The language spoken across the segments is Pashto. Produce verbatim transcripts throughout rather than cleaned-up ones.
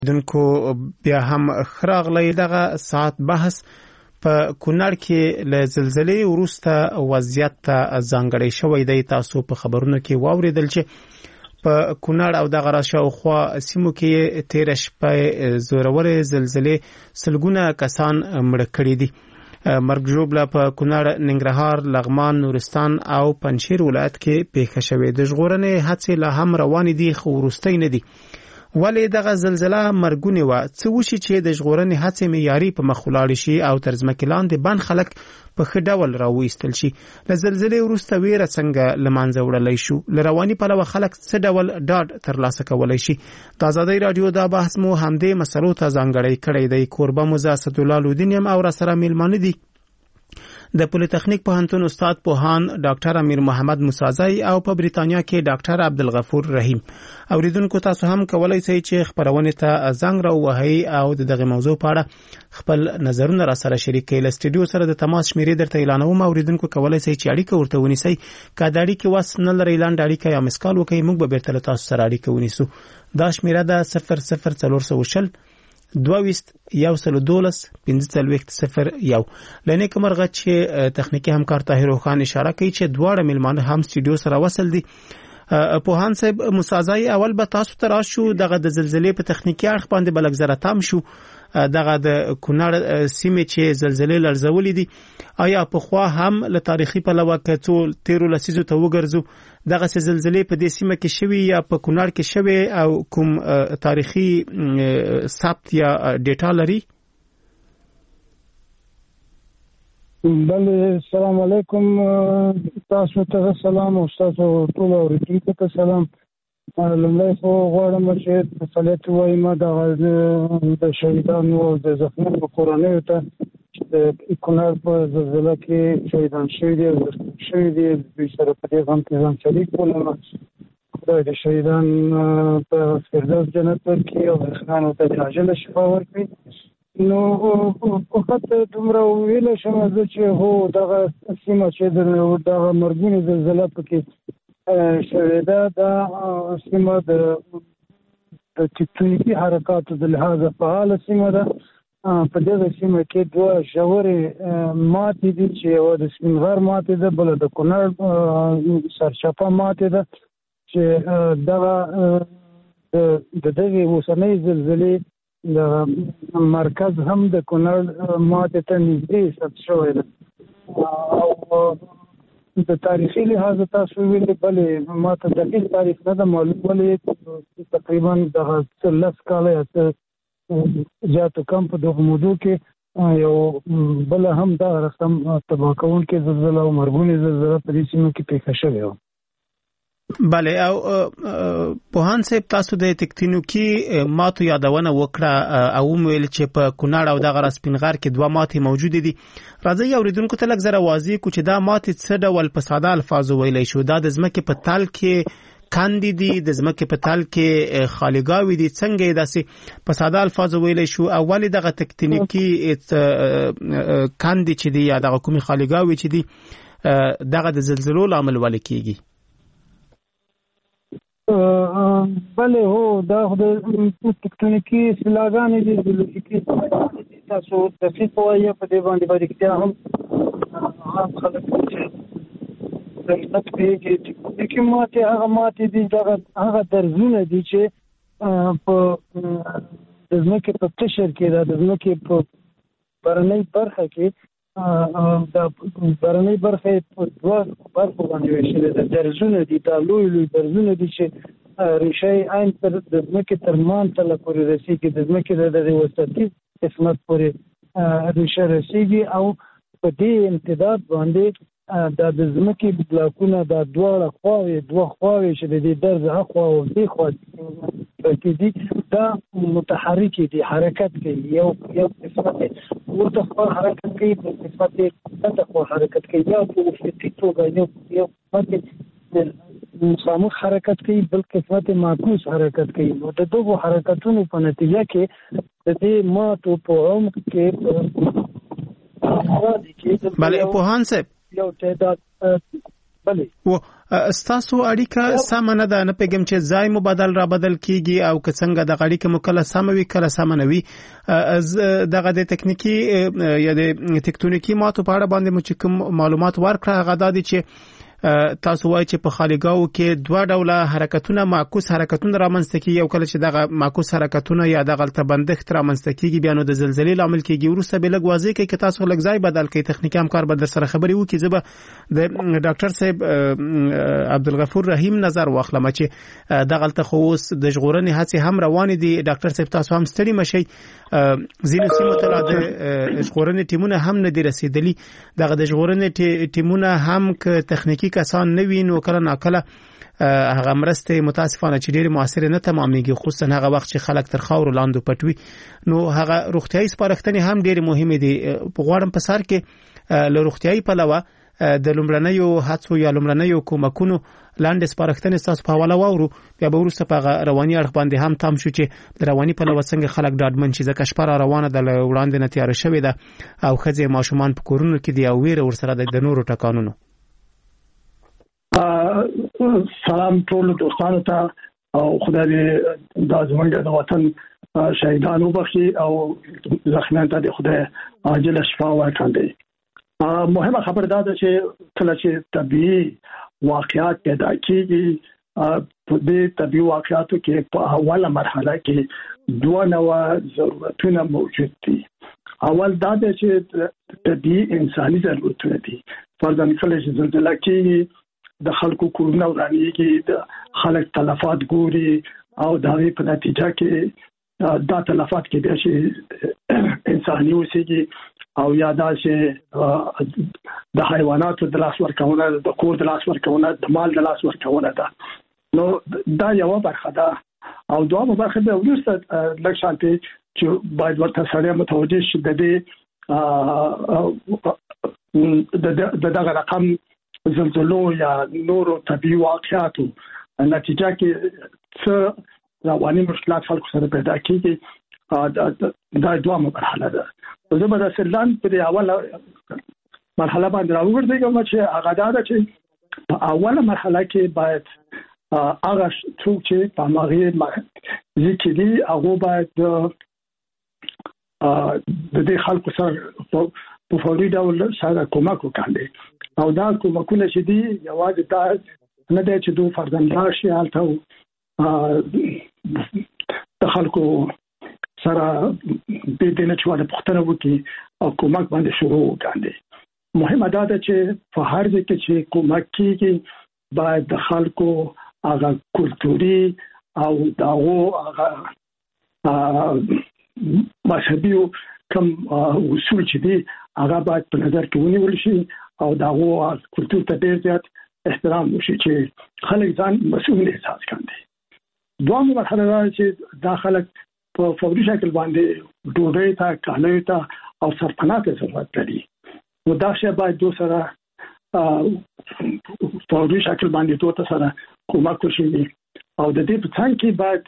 دونکو بیا هم خراغلی دغه ساعت بحث په کونړ کې له زلزلې وروسته وضعیت ته ځانګړی شوی دی. تاسو په خبرونو کې واوریدل چې په کونړ او دغه راشاوخوا سیمو کې تیر شپه زورورې زلزلې سلګونه کسان مړه کړي دي. مرګ ژوبله په کونړ، ننګرهار، لغمان، نورستان او پنجشیر ولایت کې پیښه شوې. د ژغورنې هڅې لا هم روانې دي خو وروستۍ نه دي. ولې دغه زلزله مرګونې وه؟ څه وشي چې د ژغورنې هڅې معیاري په مخ ولاړې شي او تر ځمکې لاندې بند خلک په ښه ډول راوایستل شي؟ له زلزلې وروسته ویره څنګه له منځه وړلی شو؟ له رواني پلوه خلک څه ډول ډاډ ترلاسه کولی شي؟ د ازادۍ راډیو دا بحث مو همدې مسلو ته ځانګړی کړی دی. کوربه مو زه اسدالله لودین یم او راسره میلمانه دي د پولیتخنیک پوهنتون استاد پوهان ډاکټر امیر محمد موسازی او په بریتانیا کې ډاکټر عبدالغفور رحیم. اوریدونکو تاسو هم کولای شئ چې خبرونه ته زنګ راووهئ او دغه موضوع په اړه خپل نظرونه را سره شریک کړئ. له سټوډیو سره د تماس شمیرې درته اعلانوم. اوریدونکو کولای شئ چې اړیکه ورته ونیسئ. که د اړیکې وس نه لرئ لاندې اړیکه یا مسکال وکړئ، موږ به بیرته له تاسو سره اړیکه ونیسو. دا شمیره ده صفر صفر څلور سوه شل دوه ویشت یو سل دولس پنځه څلوېښت صفر یو. له نیکه مرغه چې تخنیکي همکار طاهر خان اشاره کوي چې دواړه میلمانه هم سټوډیو سره وصل دي. پوهان صاحب موسازی، اول به تاسو ته راشو، دغه د زلزلې په تخنیکي اړخ باندې به لږ زره تم شو. دغه د کونړ سیمې چې زلزلې لړزولې دي، آیا پخوا هم له تاریخي پلوه که څو تیرو لسیزو ته وګرځو دغه زلزلې په دې سیمه کې شوي یا په کونړ کې شوي او کوم تاریخي ثبت یا ډیټا لري؟ بله، السلام علیکم. تاسو ته سلام او تاسو ټول اوریدونکو ته سلام. لومړی خو غواړم چې تسلیت ووایم د شهیدانو او د زخمیانو کورنیو ته چې د کونړ په زلزله کې شهیدان شوي دي او زخمي شوي دي. دوی سره په دې غم کې ځان شریک بولم. خدای د شهیدان په فردوس جنت ورکړي او زخمیانو ته عاجله شفا ورکړي. نو فقط دومره ویلی شم زه چې هو دغه سیمه چې دغه مرګونې زلزله پکې شوې ده، دا سیمه د تکتونیکي حرکاتو د لحاظه فعاله سیمه ده. په دغه سیمه کې دوه ژورې ماتې دي چې یوه د سپین غر ماتې ده، بله د کونړ سرچپه ماتې ده چې دغه د دغې اوسنۍ زلزلې د مرکز هم د کونړ ماتې ته نږدې ثبت شوی ده. او د تاریخي لحاظ تاسو ویلې، بلې ما ته دقیق تاریخ نه ده معلوم، ولې تقریبا دغه لس کاله یا څه زیاتو کم په دغه موضوع کې یو بله هم دغه رقم تباه کوونکې زلزله او مرګونې زلزله په دې سیمه کې پیښه شوې وه. بله، او پوهان صاحب تاسو د تکتونیکي ماتو یادونه وکړه او وویل چې په کونړ او دغه سپین غر کې دوه ماتې موجودې دي. راځئ اوریدونکو ته لږ زره واضح کړو چې دا ماتې څه ډول په ساده الفاظو ویلی شو. دا د ځمکې په تل کې کندې دي، د ځمکې په تل کې خالیګاوې دي، څنګه یې داسې په ساده الفاظو ویلی شو؟ او ولې دغه تکتونیکي کندې چې دي یا دغه کومې خالیګاوې چې دي دغه د زلزلو لامل ولې کیږي؟ بله، هو دا خو د تکتونیکي اصطلاحګانې دي، جیولوجیکي اصطلاحګانې دي. تاسو دقیق وایه په دې باندې به رښتیا هم عام خلک نه پوهېږي. تکتونیکي ماتې هغه ماتې دي، دغه هغه درزونه دي چې په د ځمکې په قشر کې دا د ځمکې په بهرنۍ برخه کې دا بهرنۍ برخه په دوه برخو باندې ویشلې ده. درزونه دي، دا لوی لوی درزونه دي چې ریشه یې عین تر د ځمکې تر مانتله پورې رسېږي، د ځمکې د دغې وسطي قسمت پورې ریشه رسېږي او په دې امتداد باندې دا د ځمکې بلاکونه دا دواړه خواوې دوه خواوې چې د دې درز هخوا او دې خوا کې دي دا متحرکې دي، حرکت کوي. یو یو قسمت ورته خوا حرکت کوي، بل قسمت یې ښکته خوا حرکت کوي. یا په افقي توګه یو قسمت مخامخ حرکت کوي، بل قسمت معکوس حرکت کوي. نو د دغو حرکتونو په نتیجه کې د دې ماتو په عمق کې بله پوهان صاحب یو تعداد بله و استاسو اړیکه سم نه ده، نه پیګم چې ځای مبادل را بدل کیږي او که څنګه د اړیکه مکله سم وي کله سم نه وي. دغه د تکنیکی یا د ټکټونیکی ماتو په اړه باندې مو چې کوم معلومات ورکړه هغه د دې چې تاسو وایي چې په خالیګاو کې دوه ډوله حرکتونه معکوس حرکتونه رامنځته کیږي، یو کله چې دغه معکوس حرکتونه یا دغه تبندښت رامنځته کیږي بیا نو د زلزلې لامل کیږي. ورسته به لږ واضح کوي چې تاسو لږ ځای بدل کوي تخنیکی همکار به در سره خبري وکړي. زه به د ډاکټر صاحب عبدالغفور رحیم نظر واخلم چې دغه ته خو اوس د ژغورنې هڅې هم روانې دي. ډاکټر صاحب تاسو هم ستړي مشئ، ځینو سیمو ته د ژغورنې ټیمونه هم نه دي رسیدلي. دغه د ژغورنې ټیمونه هم که تخنیکی کسان نه وي نو کله ناکله هغه مرسته متاسفانه چې ډېر موثر نه تمامېږي، خصوصا هغه وخت چې خلک تر خاور لاندې پټوي. نو هغه روغتيایي سپارښتنې هم ډېر مهمه دي. په غواړم په سر کې له روغتيایي پلوه د لومړنیو هڅو یا لومړنیو کومکونو لاندې سپارښتنې تاسو په حواله واورو، بیا به وروسته په رواني اړخ باندې هم تام شو چې د رواني پلوه څنګه خلک ډاډمن شي، ځکه شپه را روانه د وړاندې نه تیار شوې ده او ښځې ماشومان په کورونو کې دي او ویره ورسره د نورو ټکانونو. سلام ټول دوستانو ته او خدای دې د زموږ د وطن شهیدانو وبخښي او زخمیان ته د خدای عاجل شفا ورکړي. مهمه خبر دا ده چې کله چې طبيعي واقعات پیدا کیږي په دې طبيعي واقعاتو کې په اوله مرحله کې دوه نوع ضرورتونه موجود دي. اول دا ده چې طبيعي انساني ضرورتونه دي. فرضاً کله چې زلزلہ کیږي د خلکو کورونه ورانېږي، د خلک تلفات ګوري او د هغې په نتیجه کې دا تلفات کېدای شي انساني اوسېږي او یا دا چې د حیواناتو د لاس ورکونه، د کور د لاس ورکونه، د مال د لاس ورکونه ده. نو دا یو برخه ده. او دوه برخه ده ورسته لږ شانتي چې باید ورته سره متوجه شي د دې د دغه رقم زلزلو یا نورو طبيعي واقعاتو نتیجه کې څه رواني مشکلات خلکو سره پیدا کیږي. دا دوه مرحله ده. زه به د سلان په اوله مرحله باندې راوګرځم چې هغه دا چې په اوله مرحله کې باید هغه څوک چې په ماغي ځکه دي هغه باید د دې خلکو سره په فوري ډول سره کومک وکړي. او دا کومکونه چې دي یوازې دا نه دی چې دوی فرزندار شي هلته د خلکو سره به د نه چواله پختنه وکړي او کومک باندې شروع وکړي. مهمه دا ده چې په هر ځای کې چې کومک کیږي باید د خلکو هغه کلتوري او داغو هغه مذهبي کوم اصول چې دي هغه باید په نظر کې ونیول شي او داغو کلتور ته ډېر زیات احترام وشي چې خلک ځان مسؤل احساس کړي. دوه مرحله ده چې دا خلک په فوري شکل باندې ډوډۍ ته، کالیو ته او سرپناه ته ضرورت لري. نو دا شی باید دو سره فوري شکل باندې دوه ته سره کومک وشي او د دې په څنګ کې باید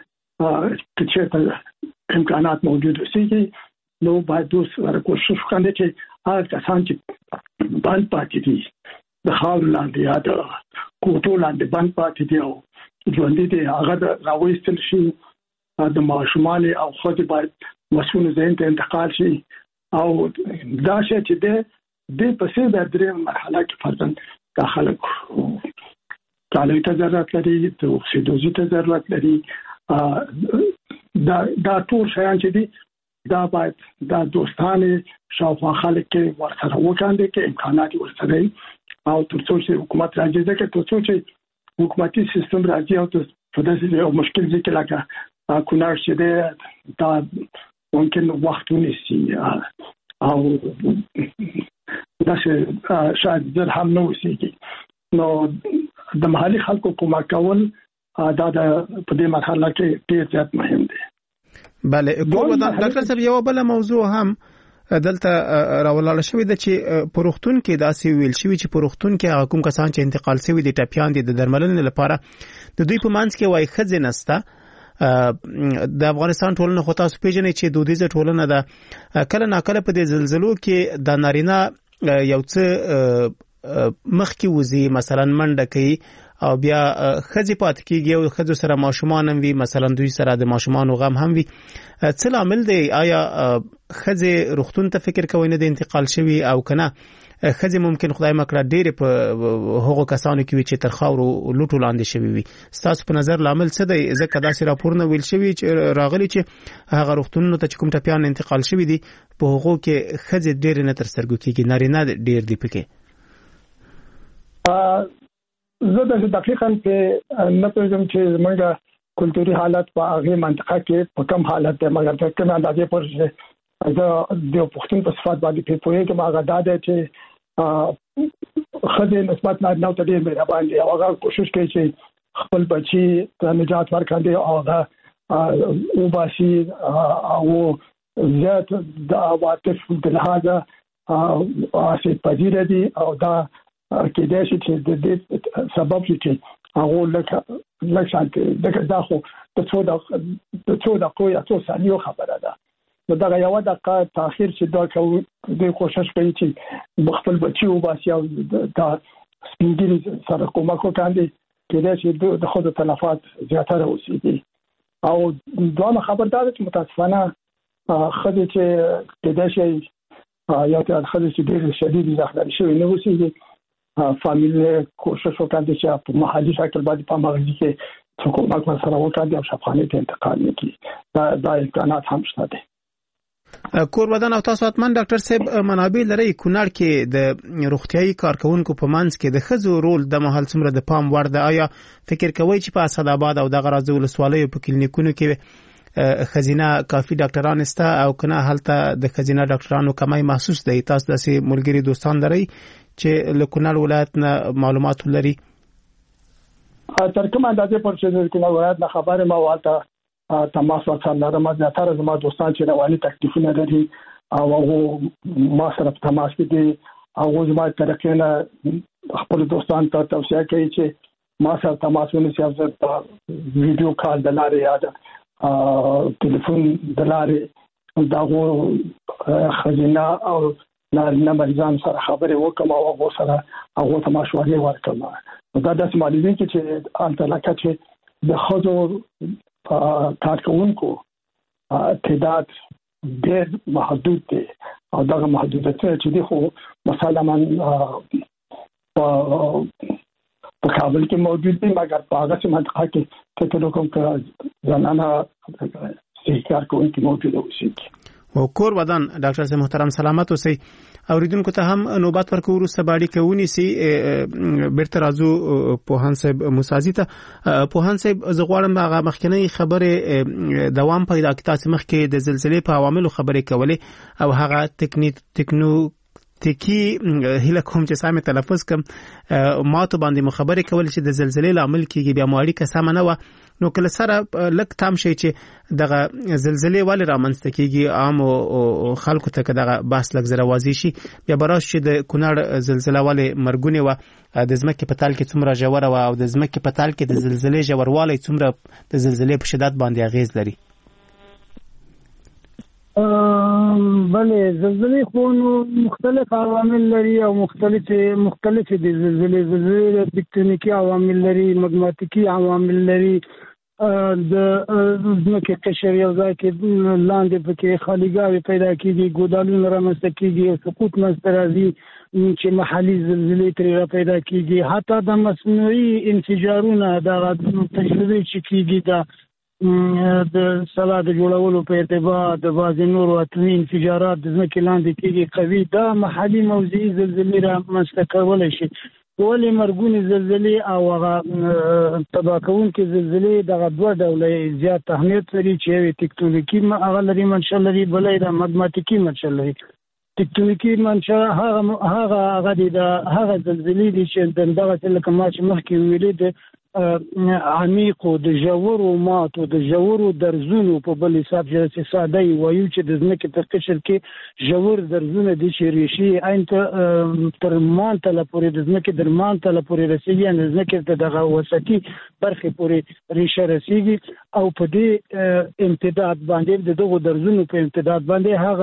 چې امکانات موجود اوسي نو باید دوی سره کوشش وکړي چې هغه کسان چې باندې پاتې دي د خاور لاندې یا د کوټو لاندې باندې پاتې دي او ژوند دي هغه راوېستل شي. د ماشومان او خځې باید مسؤل ذهن ته انتقال شي او دا شی چې د د پسې د درې مرحله کې فرضاً داخله کالوي ته ضرورت لري، د اکسیدوزي ته ضرورت لري. دا دا ټول شیان چې دي دا باید دا دوستانه شاوخوا خلک کې ورسره وکاندي کې امکانات ورسره او ترڅو چې حکومت راځي ځکه ترڅو چې حکومتي سیستم راځي او په داسې یو مشکل ځکه لکه کونړ چې دا ممکن وخت ونیسي او داسې شاید زر هم نه وسیږي. نو د محلي خلکو کومک کول دا د په دې مرحله کې ډېر زیات مهم دی. بله کومه ډاکټر صاحب یو بل موضوع هم دلته راولاله شوې ده چې پروختون کې داسې ویل شوی چې پروختون کې هغه کوم کسان چې انتقال شوی دي ټاپیان دي د درملنې لپاره د دوی په منځ کې وای خځې نسته. د افغانستان ټولنه خو تاسو پیژنئ چې دودیزه ټولنه ده. کله ناکله په دې زلزلو کې د نارینه یو څه مخکې وزي مثلا منډه کوي او بیا خځې پات کیږي او خځو سره ماشومان هم وي مثلا دوی سره د ماشومان غم هم وي څه عامل دی آیا خځې روغتون ته فکر کوي نه د انتقال شوی او کنه خځې ممکن خدای مکړه ډېر په هغو کسانو کې وي چې تر خاورو لوټو لاندې شوی وي ستاسو په نظر لامل څه دی ځکه داسې راپورونه ویل شوی چې راغلي چې هغه روغتونونو ته کوم ټپیان انتقال شوی دي په هغو کې خځې ډېر نه تر سترګو کېږي نارینه ډېر دی پکې زه د دقیقاً په نه پېژنم چې زمونږ کلتوري حالت په هغه منطقه کې په کوم حالت دی مګر په کومه اندازې پورې زه د پښتون په صفات باندې په پوهې کې ماغه داده چې خدای نسبت نه نو ته دې مهربان دي او هغه کوشش کوي چې خپل بچي ته نجات ورکړي او هغه او باسي او زیات د عواطف د لحاظه او پذیره دي او دا کې د شي چې د دې سبب چې هغه لکه لکه شانتي دغه داخو د څو د څو د کوی څو ثانیو خبره ده نو دا یو د تاخير چې دا کوي د کوشش کوي چې خپل بچي او باسي او دا سپینګری سره کومه کو کاندي کې د شي د خود تلفات زیاتره اوسېږي او دوه خبردار چې متاسفانه خدای چې کې د شي یا ته خدای چې ډېر شدید زخم شوی نه اوسېږي فامیل کوشش وکړي چې په محلي شکل باندې په مغزي کې حکومت سره وکړي او شفافانه ته انتقال وکړي دا د امکانات هم شته دي کور ودان او تاسو اتمن ډاکټر صاحب منابع لري کونړ کې د روغتيایي کارکونکو په منځ کې د خزو رول د محل څومره د پام وړ ده آیا فکر کوي چې په اسداباد او د غرازو ولسوالۍ په کلینیکونو کې خزینه کافي ډاکټران استه او کنه هلته د خزینه ډاکټرانو کمای محسوس دی تاسو د ملګری دوستان لري چې له کونړ ولایت نه معلومات لري تر کومه اندازې پر چې د کونړ ولایت نه خبره ما والته تماس وکړل لرم زیاتره زما دوستان چې رواني تکلیفونه لري او هغه ما سره په تماس کې دي او زما طرفینه خپل دوستان ته توصیه کوي چې ما سره تماس ونیسي او په ویډیو کال د لارې یا د ټلیفون د لارې دا خزینه او نه مریضان سره خبرې وکم او هغه سره هغه ته مشورې ورکم دا د سمالیزم کې چې انت لکه چې د خزو کارکونکو تعداد ډېر محدود دي او دا محدودیت چې دی خو مثلا من په په کابل کې موجود دي مګر په هغه منطقه کې ته کوم که زنانه صحیح کارکونکو موجود اوسي او کور ودان ډاکټر صاحب محترم سلامت اوسئ اوریدونکو ته هم نوبت ورکو ورسته باندې کوونی سي بیرته راځو پوهان صاحب موسازي ته پوهان صاحب زغوالم هغه مخکنی خبره دوام پیدا کړه چې مخکې د زلزلې په عواملو خبرې کولې او هغه تکنیک تکنو تکی هله کوم چې سامي تلفظ کوم ما ته باندې مخبره کول چې د زلزلې لامل کیږي بیا ماړی کسمه نه و نو کله سره لک تام شي چې دغه زلزلې والی رامنځته کیږي عام خلکو ته دغه بحث لک زراوازي شي بیا براش چې د کونړ زلزلې والی مرګونه و د زمکه په تال کې څومره جوړه و او د زمکه په تال کې د زلزلې جوړوالی څومره د زلزلې په شدت باندې اغیز لري بله زلزلې خو مختلف عوامل لري او مختلف مختلف دي زلزلې زلزلې تکتونیکی عوامل لري مګماتیکی عوامل لري د ځمکې قشر یو ځای کې لاندې پکې خالیګاوې پیدا کېږي ګودالونه رامنځته کېږي او سقوط منځته راځي چې محلي زلزلې ترې را پیدا کېږي حتی د مصنوعي انفجارونه د تجربې چې کېږي د د سلا د جوړولو په ارتباط د بعضې نورو اتومي انفجارات د ځمکې لاندې کېږي قوي دا محلي موضعي زلزلې رامنځته کولی شي ولې مرګونې زلزلې او هغه تباه کوونکې زلزلې دغه دوه ډوله زیات اهمیت لري چې یو تکتونیکي هغه لري منشأ لري بله یې د مګماتیکي منشأ لري تکتونیکي منشأ هغه هغه هغه دي د هغه زلزلې دي چې دغسې لکه ما چې مخکې ویلې د عمیقو د ژورو ماتو د ژورو درزونو په بل حساب چې ساده وایو چې د ځمکې په قشر کې ژور درزونه دي چې ریښې عین تر مانتله پورې د ځمکې در مانتله پورې رسېږي یعنې د ځمکې د دغه وسطي برخې پورې ریښه رسېږي او په دې امتداد باندې د دغو درزونو په امتداد باندې هغه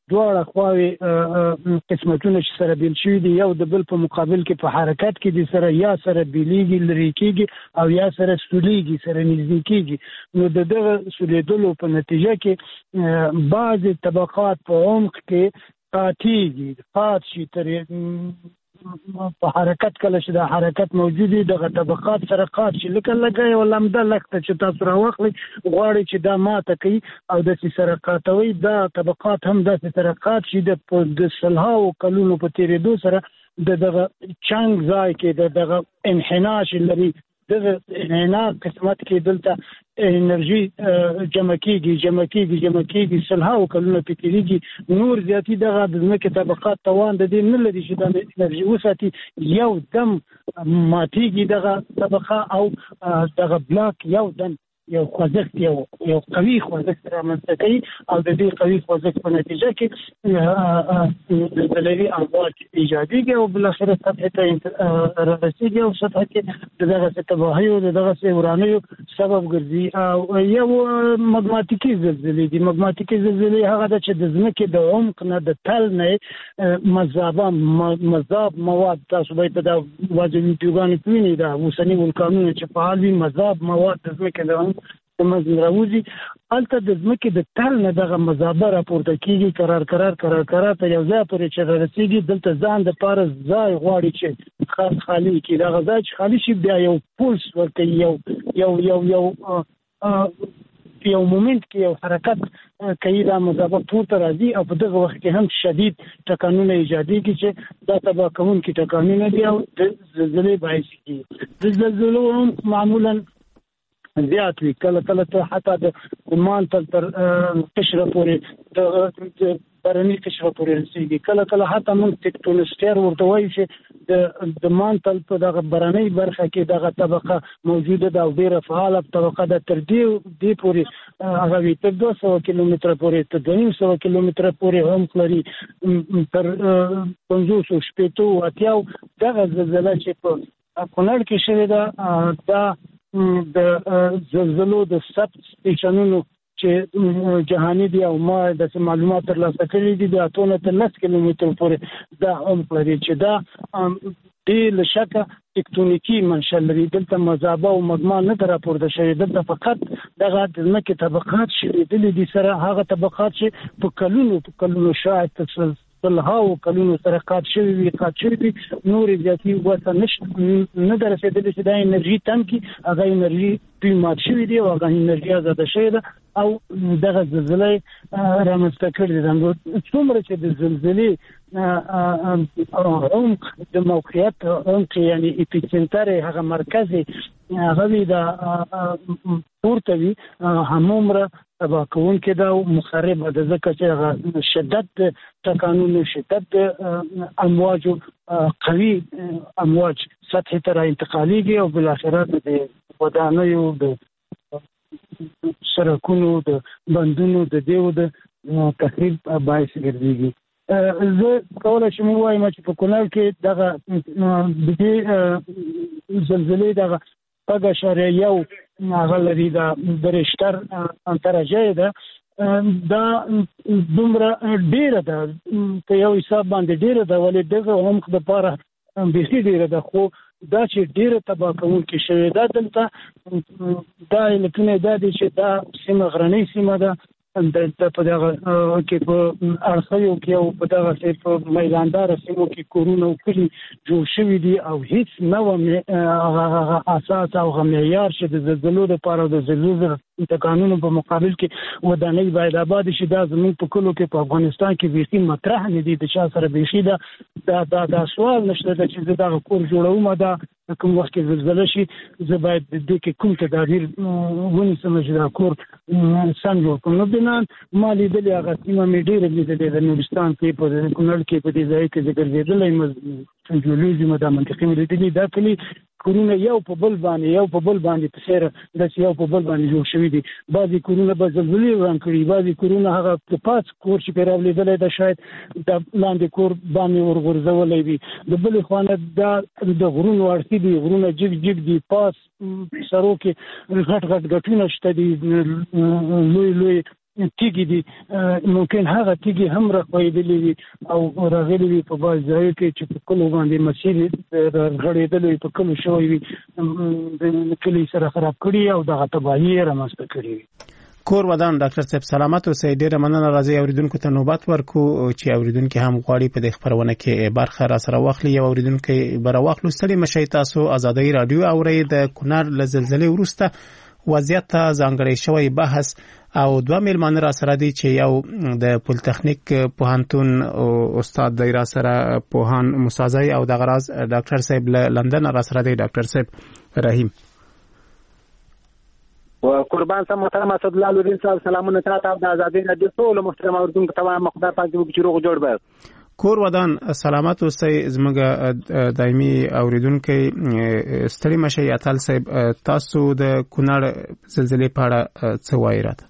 دواړه خواوې قسمتونه چې سره بیل شوي دي یو د بل په مقابل کې په حرکت کې دي سره یا سره بیلیږي لري کېږي او یا سره سولیږي سره نږدې کېږي نو د دغه سولیدلو په نتیجه کې بعضې طبقات په عمق کې قاتېږي قات شي تر په حرکت کله چې د حرکت موجود وي دغه طبقات سره قات شي لکه لکه یو لمده لښته چې تاسو راواخلئ غواړئ چې دا ماته کوي او داسې سره قاتوي دا طبقات هم داسې سره قات شي د سلهاوو کلونو په تېرېدو سره د دغه چنګ ځای کې د دغه انحناش لري دغه انحناش قسمت کې دلته انرژي جمع کېږي جمع کېږي جمع کېږي سلهاوو کلونه پې تېرېږي نور زیاتي دغه د ځمکې طبقات توان د دې نه لري چې دا انرژي وساتي یو دم ماتېږي دغه طبقه او دغه بلاک یو دم یو خوځښت یو یو قوي خوځښت رامنځته کوي او د دې قوي خوځښت په نتیجه کې زلزلوي امواج ایجادېږي او بالاخره سطحې ته رارسېږي او سطحه کې د دغسې تباهیو د دغسې ورانیو سبب ګرځي او یو مګماتیکي زلزلې دي مګماتیکي زلزلې هغه ده چې د ځمکې د عمق نه د تل نه مذابه مذاب مواد تاسو باید په دا واضح ویډیوګانې کې وینئ دا اوسني ولکانونه چې فعال وي مذاب مواد د ځمکې د د منځ راوځي هلته د ځمکې د تل نه دغه مذابه راپورته کېږي قرار قرار قرار قرار تر یو ځای پورې چې رارسېږي دلته ځان دپاره ځای غواړي چې خاص خالي کړي دغه ځای چې خالي شي بیا یو پولس ورکوي یو یو یو یو یو مومنت کې یو حرکت کوي دا مذابه پورته راځي او په دغه وخت کې هم شدید ټکانونه ایجادېږي چې دا تباه کوونکي ټکانونه دي او د زلزلې باعث کېږي د زلزلو هم معمولا زیات وي کله کله ته حتی د مانتل تر قشره پورې د بارني قشره پورې رسېږي کله کله حتی موږ ټیکټونوسفیر ورته وایو چې د د مانتل په دغه بارنۍ برخه کې دغه طبقه موجوده ده او ډېره فعاله طبقه ده تر دې دې پورې هغه وي تر دوه سوه کیلومتره پورې تر دوه نیم سوه کیلومتره پورې عمق لري تر پنځوسو شپېتو اتیاو دغه زلزله چې په کونړ کې شوې ده دا د زلزلو د ثبت سټیشنونو چې جهاني دي او ما د معلومات ترلاسه کړي دي د اتونه تر لس کیلومتر پورې دا عمق لري چې دا دې له شکه ټکټونیکي منشأ لري دلته مذابه او مګما نه ده راپورته شوې دلته فقط دغه د ځمکې طبقات شړېدلي دي سره هغه طبقات چې په کلونو په کلونو شاید سلهاوو کلونو سره قات شوي وي قات شوي وي نورې زیاتي وسه نشته نه ده رسېدلې چې دا انرژي تم کړي هغه انرژي دوی مات شوي دي او هغه انرژي ازاده شوې ده او دغه زلزلې رامنځته کړي دي څومره چې د زلزلې عمق د موقعیت عمق یعنی اپیسنتر هغه مرکز هغه وي دا پورته وي همومره تباه کوونکې ده او مخربه ده ځکه چې هغه شدت د ټکانونو شدت د امواجو قوي امواج سطحې ته را انتقالېږي او بالاخره د ودانیو د سړکونو د بندونو د دیو د تخریب باعث ګرځېږي زه کولی شم ووایم چې په کونړ کې دغه د دې زلزلې دغه شپږ اعشاریه یو هغه لري دا د ریشټر درجه ده دا دومره ډېره ده په یو حساب باندې ډېره ده ولې دغه عمق دپاره بیخي ډېره ده خو دا چې ډېره تباه کوونکې شوې ده دلته دا علتونه دا دي چې دا سیمه غرنۍ سیمه ده دلته په دغه کې په اړخیو کې او په دغسې په میدانداره سیمو کې کورونه او کلي جوړ شوي دي او هېڅ نوه هغه اساس او هغه معیار چې د زلزلو دپاره او د زلزلو ټکانونو په مقابل کې ودانۍ باید آباد شي دا زموږ په کلو کې په افغانستان کې بیخي مطرح نه دي د چا سره بیخي ده دا دا دا سوال نشته ده چې زه دغه کور جوړوم دا کوم وخت کې زلزله شي زه باید د دې کې کوم تدابیر ونیسم چې دا کور سم جوړ کړم نو بنان ما لیدلې هغه سیمه مې ډېره لیدلې د نورستان کې په کونړ کې په دې ځای کې زه ګرځېدلی یم جیولوژي مې دا منطقي مې لیدلي دا کلي کورونه یو په بل باندې یو په بل باندې په سیره داسې یو په بل باندې جوړ شوي دي بعضې کورونه به زلزلې وران کړي بعضې کورونه هغه د پاس کور چې پرې راولېدلی ده شاید د لاندې کور باندې ورغورځولی وي د بلې خوا نه دا د غرونو اړخي دي غرونه جګ جګ دي پاس سرو کې غټ غټ ګټونه شته دي لوی لوی تیږي دي ممکن هغه تیږي هم راخوېدلې وي او راغلي وي په باز ځای کې چې په کلو باندې مسیر غړېدلې په کلو شوی وي د کلی سره خراب کړي او دغه تباهي رامنځته کړي وي. کور ودان ډاکټر صاحب سلامت اوسئ. ډیره مننه راځي اوریدونکو ته نوبت ورکو چې اوریدونکو هم غواړي په دې خبرونه کې برخه را سره واخلي. یو اوریدونکو بر واخلو ستړي مشي تاسو آزادۍ رادیو اوري د کونړ له زلزلې وروسته وضعیت ته ځانګړی شوی بحث او دوه میلمانه را سره دي چې یو د پولیټیکنیک پوهنتون استاد دی را سره پوهان مسازي او د غراز ډاکټر صاحب له لندن را سره دی ډاکټر صاحب رحیم. و قربان سم محترم اسد الله الدین صاحب سلامونه تاسو د آزادۍ رادیو ټول محترم اوردونکو ته مخدار پاک دې چې روغ جوړ به. کور ودان سلامت اوسئ. زموږ دایمي اوریدونکو ستړي مشي اتل صاحب تاسو د کونړ زلزلې په اړه څه وایي راته؟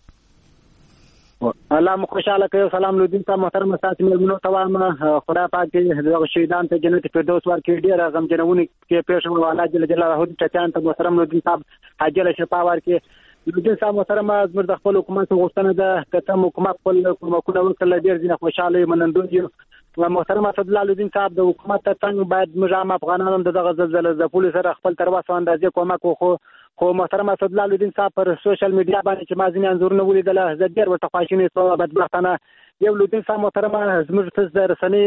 الله مو خوشاله کوي. سلام لودین صاحب محترم تاسو مېلمنو ته ما خدای پاک دې د شهیدانو ته جنت فردوس ورکړي. ډېر غمجنونې کې پیښ شو الله جل جلاله دې ټچان ته محترم لودین صاحب عاجل شفا ورکړي. لودین صاحب محترم زموږ د خپل حکومت غوښتنه ده کته حکومت خپل کومکونه وکړل ډېر ځینې خوشاله منندوی دي. محترم اسد الله الدین صاحب د حکومت ته څنګه باید مجام افغانانو دغه زلزلې د پولیس سره خپل تر وسه اندازې کومک وکړو. خو محترم اسد الله الدین صاحب پر سوشل میډیا باندې چې مازنی انزورونه ولیدل زه ډېر ورته خواشینی شوم. بدبختانه یو لودین صاحب محترم زموږ ته رسنۍ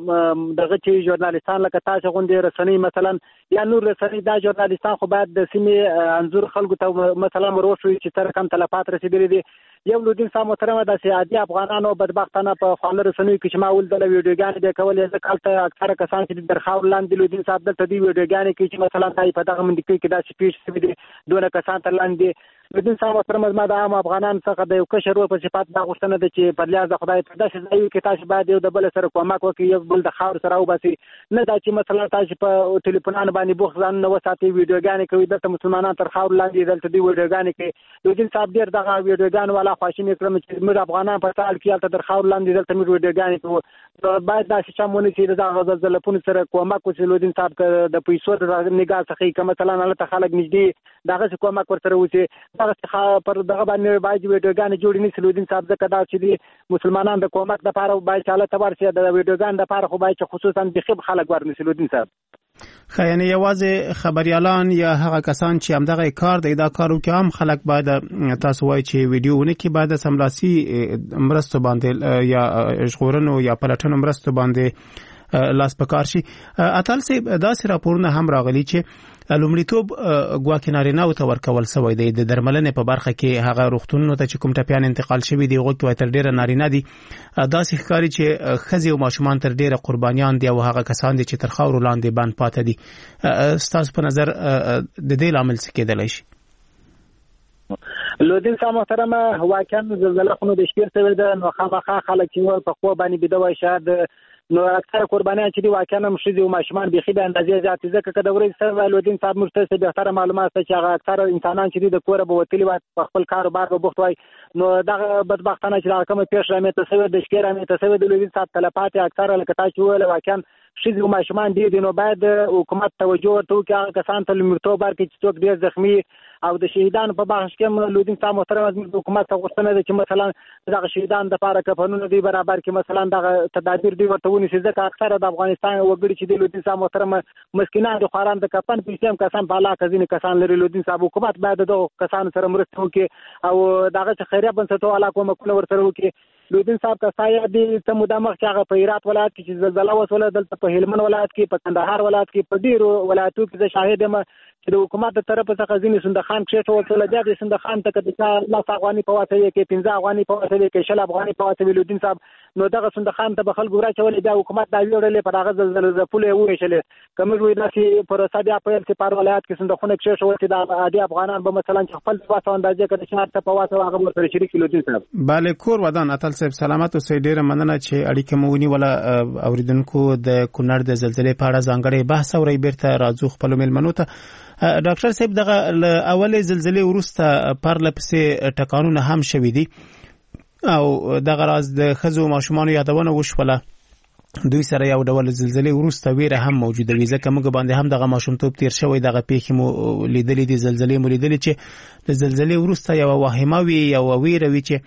دغه چې ژورنالیستان لکه تاسو غونډې رسنۍ مثلا یا نور رسنۍ دا ژورنالیستان خو باید د سیمې انزور خلکو ته مثلا وروښوي چې تر کم تلفات رسیدلي دي. یو لودین صاحب محترم د سیادي افغانانو بدبختانه په خپل رسنۍ کې چې ما ول د ویډیوګانې د کول یې ځکه اکثره کسان چې د خاور لاندې لودین صاحب دلته دی ویډیوګانې کې چې مثلا تای په دغه منډي کې دا چې پیښ شوی دي دونه کسان تر لاندې لودین صاحب محترم ما د عام افغانان څخه د یو کشر په صفات دا غوښتنه ده چې په لیاز خدای ته داسې ځای کې تاسو باید یو د بل سره کومک وکړي یو بل د خاور سره وباسي نه دا چې مثلا تاسو په ټلیفونانو باندې بوخ ځان نو ساتي ویډیوګانې کوي د مسلمانانو تر خاور لاندې دلته دی ویډیوګانې کوي. لودین صاحب ډیر دغه ویډیوګان والا خواشینی کړم چې موږ افغانان په تال کې تل تر خاور لاندې دلته موږ ویډیوګانې کوو. باید دا چې چمونه چې دغه زلزلې سره کومک وکړي. لودین صاحب د پیسو د نگاه څخه کوم مثلا الله خلک نږدې دغه کومک ورسره وکړي. دغه پر دغه باندې باید ویډیوګان جوړ نه لودین صاحب ځکه دا چې د مسلمانانو د کومک لپاره باید چې الله تبارک د ویډیوګان لپاره خو باید خصوصا د خب خلک ورنسي. لودین صاحب خیانه یوازې خبريالان یا هغه کسان چې همدغه کار دی دا کارو کې هم خلک باید تاسو وایي چې ویډیوونه کې باید سملاسي مرستو باندې یا ژغورنو یا پلټنو مرستو باندې لاس پکار شي. اتل سي داسې راپورونه هم راغلي چې لومړیتوب ګواکې نارینه او ته ورکول شوی دی د درملنې په برخه کې هغه روغتونونو ته چې کوم ټپیان انتقال شوی دی هغه کې تر ډیره نارینه دي. داسې ښکاري چې ښځې او ماشومان تر ډیره قربانیان دي او هغه کسان دي چې تر خاورو لاندې باندې پاتې دي. ستاسو په نظر د دې لامل څه کېدلی شي؟ لودین صاحب محترم واقعا زلزله خو د شپې سره ده نو خامخا خلک چې په خو باندې بيده وای شاید نو اکثر قربانیان چې دی واقعا مشري او ماشومان به خېده اندازې زیات ځکه کده ورې سره لودین صاحب مرتضی به تر معلومات چې هغه اکثر انسانان چې د کوره به وتلی وای په خپل کاروبار به بوخت وای نو دغه بدبختانه چې دا کوم پیښه رامې تصویر د شکر رامې تصویر د لودین صاحب تلفات اکثر لکه تاسو ول واقعا شذ او ماشومان دي نو باید حکومت توجه ورته کوي کسان ته لمرتوب ورکړي چې څوک ډیر زخمی او د شهیدانو په بحث کې لودین صاحب محترم د حکومت ته غوښتنه ده چې مثلا دغه شهیدان د لپاره کفنونه دی برابر کې مثلا دغه تدابیر دی ورته ونیسي ځکه اکثره د افغانستان وګړي چې د لودین صاحب محترم مسکینان د خاران د کفن پیسې هم کسان په علاقه ځینې کسان لري. لودین صاحب حکومت باید دغه کسان سره مرسته وکړي او دغه خیریه بنسټونو علاقه مکونه ورسره وکړي. لودین صاحب کا سایه دي ته مدامخ چې هغه په هرات ولایت کې چې زلزلہ وسوله دلته په هلمند ولایت کې په کندهار ولایت کې په ډیرو ولایتو کې زه شاهد یم چې د حکومت تر طرفه څخه ځینې سندخان کې وسوله د دې سندخان ته کده لاس افغاني په واسطه کې پنځه افغاني په واسطه کې شل افغاني په واسطه لودین صاحب نو دغه سندخان ته بخل ګورا چولې د حکومت دا ویړلې په هغه زلزلہ زپولې وېشلې کوم وی داسې پروسه بیا په هر سپار ولایت کې سندخونه کې شو چې د عادي افغانان به مثلا خپل واسطه اندازې کړي چې هر څه په واسطه هغه ورته شریک لودین صاحب. bale کور ودان اتل صاحب سلامت اوسئ. ډیره مننه چې اړیکه مو ونیوله. اوریدونکو د کونړ د زلزلې په اړه ځانګړی بحث اوري بیرته راځو خپل ملمنو ته. ډاکټر صاحب دغه اولې زلزلې وروسته پرلپسې ټکانونه هم شوي دي او دغه راز د ښځو ماشومانو یادونه وشوله دوی سره یو ډول زلزلې وروسته ویره هم موجوده وي ځکه موږ باندې هم دغه ماشومتوب تیر شوی دغه پیښې مو لیدلې دي زلزلې مو لیدلې چې د زلزلې وروسته یو وهمه وي یو ویره وي چې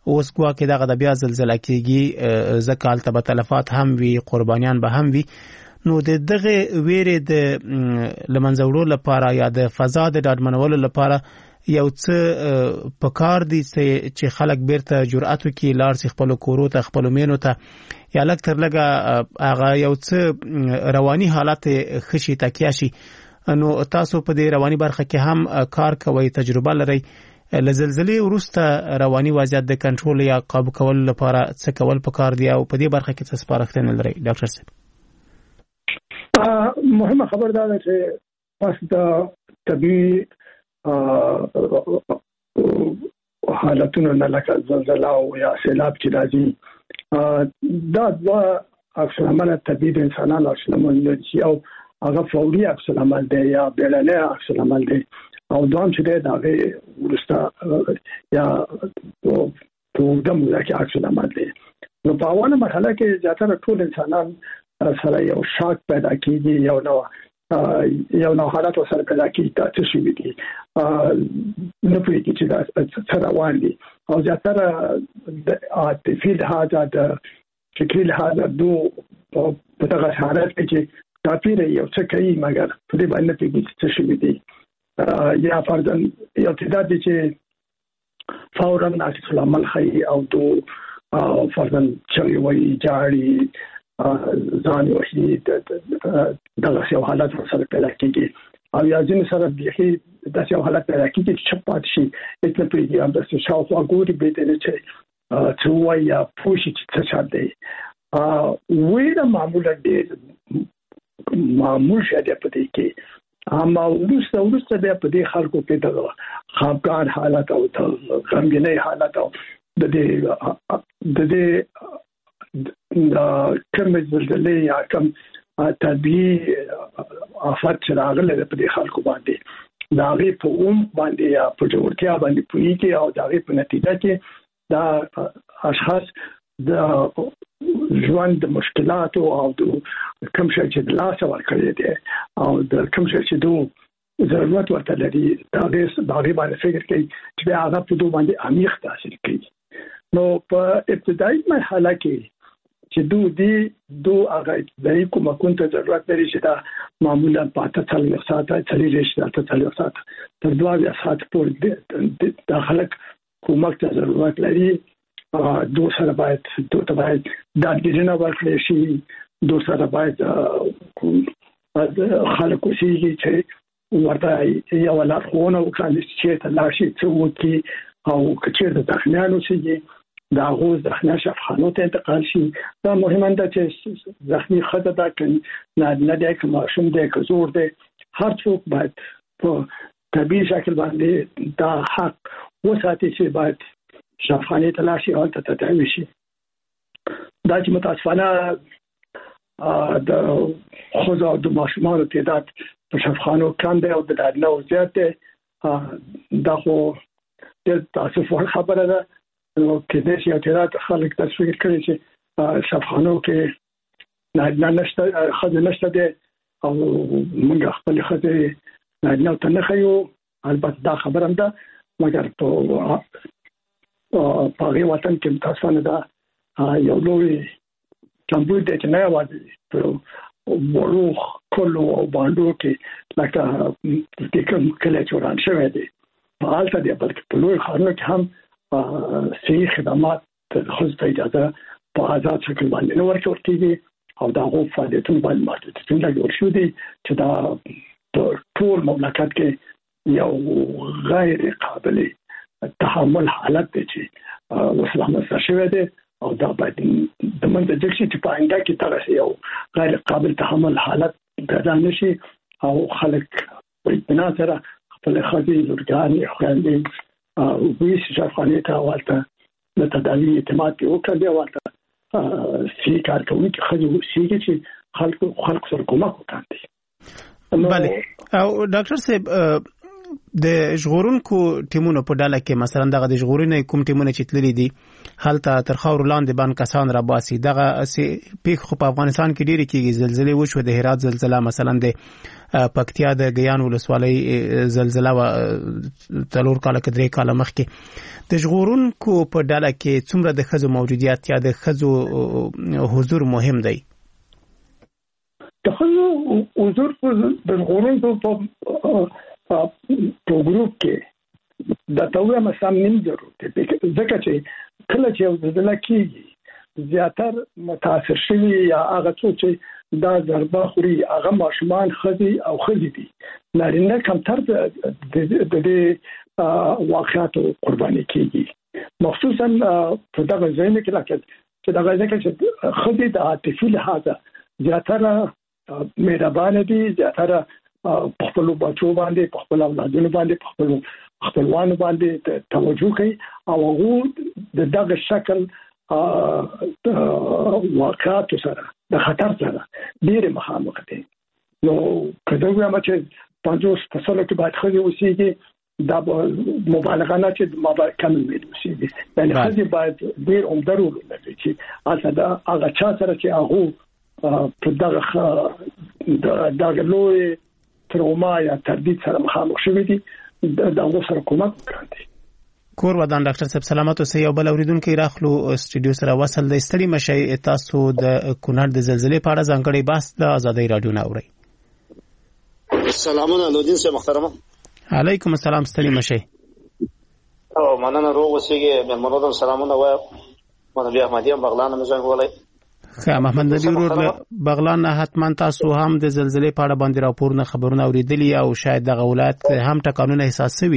اوس ګواکې دغه د بیا زلزلہ کېږي ځکه هلته به تلفات هم وي، قربانیان به هم وي. نو د دغه ویرې د لمنځه وړلو لپاره یا د فضا د ډاډمنولو لپاره یو څه پکار دي چې خلک بیرته جرأت وکړي، لاړ شي خپل کورو ته، خپل مینو ته، یا لږ تر لږه هغه یو څه رواني حالت خشي تکیه شي. نو تاسو په دې رواني برخه کې هم کار کوئ، تجربه لرئ. له زلزلې وروسته رواني وضعیت د کنټرول یا قابو کولو لپاره څه کول پکار دي او په دې برخه کې څه سپارښتنه لرئ ډاکټر صاحب؟ مهمه خبر دا ده چې پس د طبي حالتونو نه لکه زلزلہ او یا سیلاب چې راځي دا دوه عکس العمل طبي د انسانانو عکس العمل دي، او هغه فوري عکس العمل دی یا بیړنی عکس العمل دی، او دوام چې دی دا ورسته یا په دمو کې عکس العمل دی. نو په اوله مرحله کې زیاتره ټول انسانان سره یو شاک پیدا کیږي، یو نو یو نو حالت سره پیدا کیږي چې شي دي نه پوهیږي چې دا څه روان دي، او زیاتره د عاطفي لحاظ د فکري لحاظ دوه په دغه حالت کې چې کافي دی یو څه کوي مګر په دې باندې پیږي چې شي دي یا فرضاً یو تعداد دي چې فورا عکس العمل خي او دو فرضاً چې وایي جاړي ځان وحي دغه یو حالت سره پیدا کیږي، او یا ځین سره به د یو حالت پیدا کیږي چې پات شي اتنه پیږي هم د شاوخوا ګوري به دې چې چې وایي یا پوښي چې څه دی وې دا معمولا دې معمول شته په دې کې اما ورسته ورسته بیا په دې خلکو کې دغه خفګان حالت او غمګینه حالت او د دې د دې د کوم زلزلې یا کوم طبيعي آفات چې راغلي په دې خلکو باندې دا غي په اوم باندې یا په جوړتیا باندې پوریږي، او دا غي په نتیجه کې دا اشخاص د ژوند د مشکلات او د کوم شي چې د لاس ورکړي دي او د کوم شي چې دوه ضرورت ورته لري دا غي دا غي باندې فکر کوي چې هغه په دوه باندې عمیق تاثیر کوي. نو په ابتدایي مرحله کې چې دوه دي دوه هغه د کومه کومه ضرورت لري چې دا معمولا په تاسو ساعته چلی راشي د تاسو ساعته تر دوه ساعت پورې د خلک کومه ضرورت لري، دوه سره باید دوه ته باید د دې ورکړي شي، دوه سره باید خلک وسیږي چې ورته یو لارښوونه وکړي چې ته لاړ شي څه وکړي، او کچېر د تخنیانو شي دا غوز د خنا شفخانو ته انتقال شي. دا مهمه ده چې زخمی خطه دا کني نه نه دی کوم شوم دی که زور دی، هر څوک باید په طبيعي شکل باندې دا حق وساتي چې باید شفخانه تلاشي او ته تداوي شي. دا چې متاسفانه د خوځو د ماشومانو تعداد په شفخانو کم دی او د دادنو زیات دی، دا خو د تاسف خبره ده. نو کله چې اعتراض خلک تصویر کړي چې شفخانو کې نه نشته خځه نشته دي او موږ خپل خځه نه ته نه خيو، البته دا خبره ده مګر په په وطن کې تاسو نه دا یو لوی کمبود دي چې نه وایي په ورو کولو او باندې کې لکه د کوم کله چوران شوی دي په حالت دی بلکې په لوی خارنه کې هم صحیح خدمات خصوص ته اجازه په آزاد شکل باندې نو ورکول کېږي، او دا غو فعالیتونه باندې محدودیتونه لګول شو دي چې دا ټول مملکت کې یو غیر قابل تحمل حالت دی چې وسلامه سره شوی دی، او دا باید د منځ د شي چې په آینده کې تاسو یو غیر قابل تحمل حالت پیدا نشي او خلک په بنا سره خپل خځې لورګانې خويندې او ویس شفخانه ته والته د تداوی اعتماد وکړي، والته سی کار کوي چې خځې سیږي چې خلکو خلکو سره کومک وکړي. بله، او ډاکټر صاحب د ژغورونکو ټیمونو په ډله کې مثلا دغه د ژغورنې کوم ټیمونه چې تللي دي هلته تر خاور لاندې باندې کسان را باسي دغه پیښ خو په افغانستان کې ډېری کېږي زلزلې وشو د هرات زلزلہ مثلا د پکتیا د ګیان ولسوالۍ زلزلہ و تلور کال کې درې کال مخکې د ژغورونکو په ډله کې څومره د ښځو موجودیت یا د ښځو حضور مهم دی د ښځو حضور د ژغورونکو په په ګروپ کې دا ټول مسام نیم ضرورت دی ځکه چې کله چې یو زلزلہ کېږي زیاتر متاثر شوي یا هغه څوک چې دا ضربه خوري هغه ماشومان ښځې او ښځې دي نارینه کمتر د دې واقعاتو قرباني کېږي مخصوصا په دغه ځایونو کې لکه چې دغه ځکه چې ښځې د عاطفي لحاظه زیاتره مهربانه دي زیاتره په خپل بچو باندې په خپل اولادونو باندې په خپل خپلوانو باندې توجه کوي او هغه د دغه شکل واقعات سره د خطر سره ډېر مخامخ دي نو کله وایم چې پنځوس تسلو کې باید خو اوسېږي دا مبالغه نه چې مبالغه کم وي اوسېږي یعنی خو باید ډېر عمده رول لري چې اصلا هغه چا سره چې هغه په دغه دغه لوی تروما یا تردید سره مخامخ شوی دي د هغه سره کومک وکړي کور ودان ډاکټر صاحب سلامت اوسئ یو بل اوریدونکو راخلو استودیو سره وصل د ستړي مشي تاسو د کونړ د زلزلې په اړه ځانګړي بحث د آزادۍ رادیو نه اورئ سلامونه لودین صاحب محترمه علیکم السلام ستړي مشي او مننه روغ اوسئ مېلمنو سلامونه و مونږ احمدی بغلان مزنګ ولای خا محمد نبی ورور بغلان حتما تاسو هم د زلزلې په اړه باندې راپورونه خبرونه اوریدلي او شاید د ولایت هم ټکانونه احساس شوي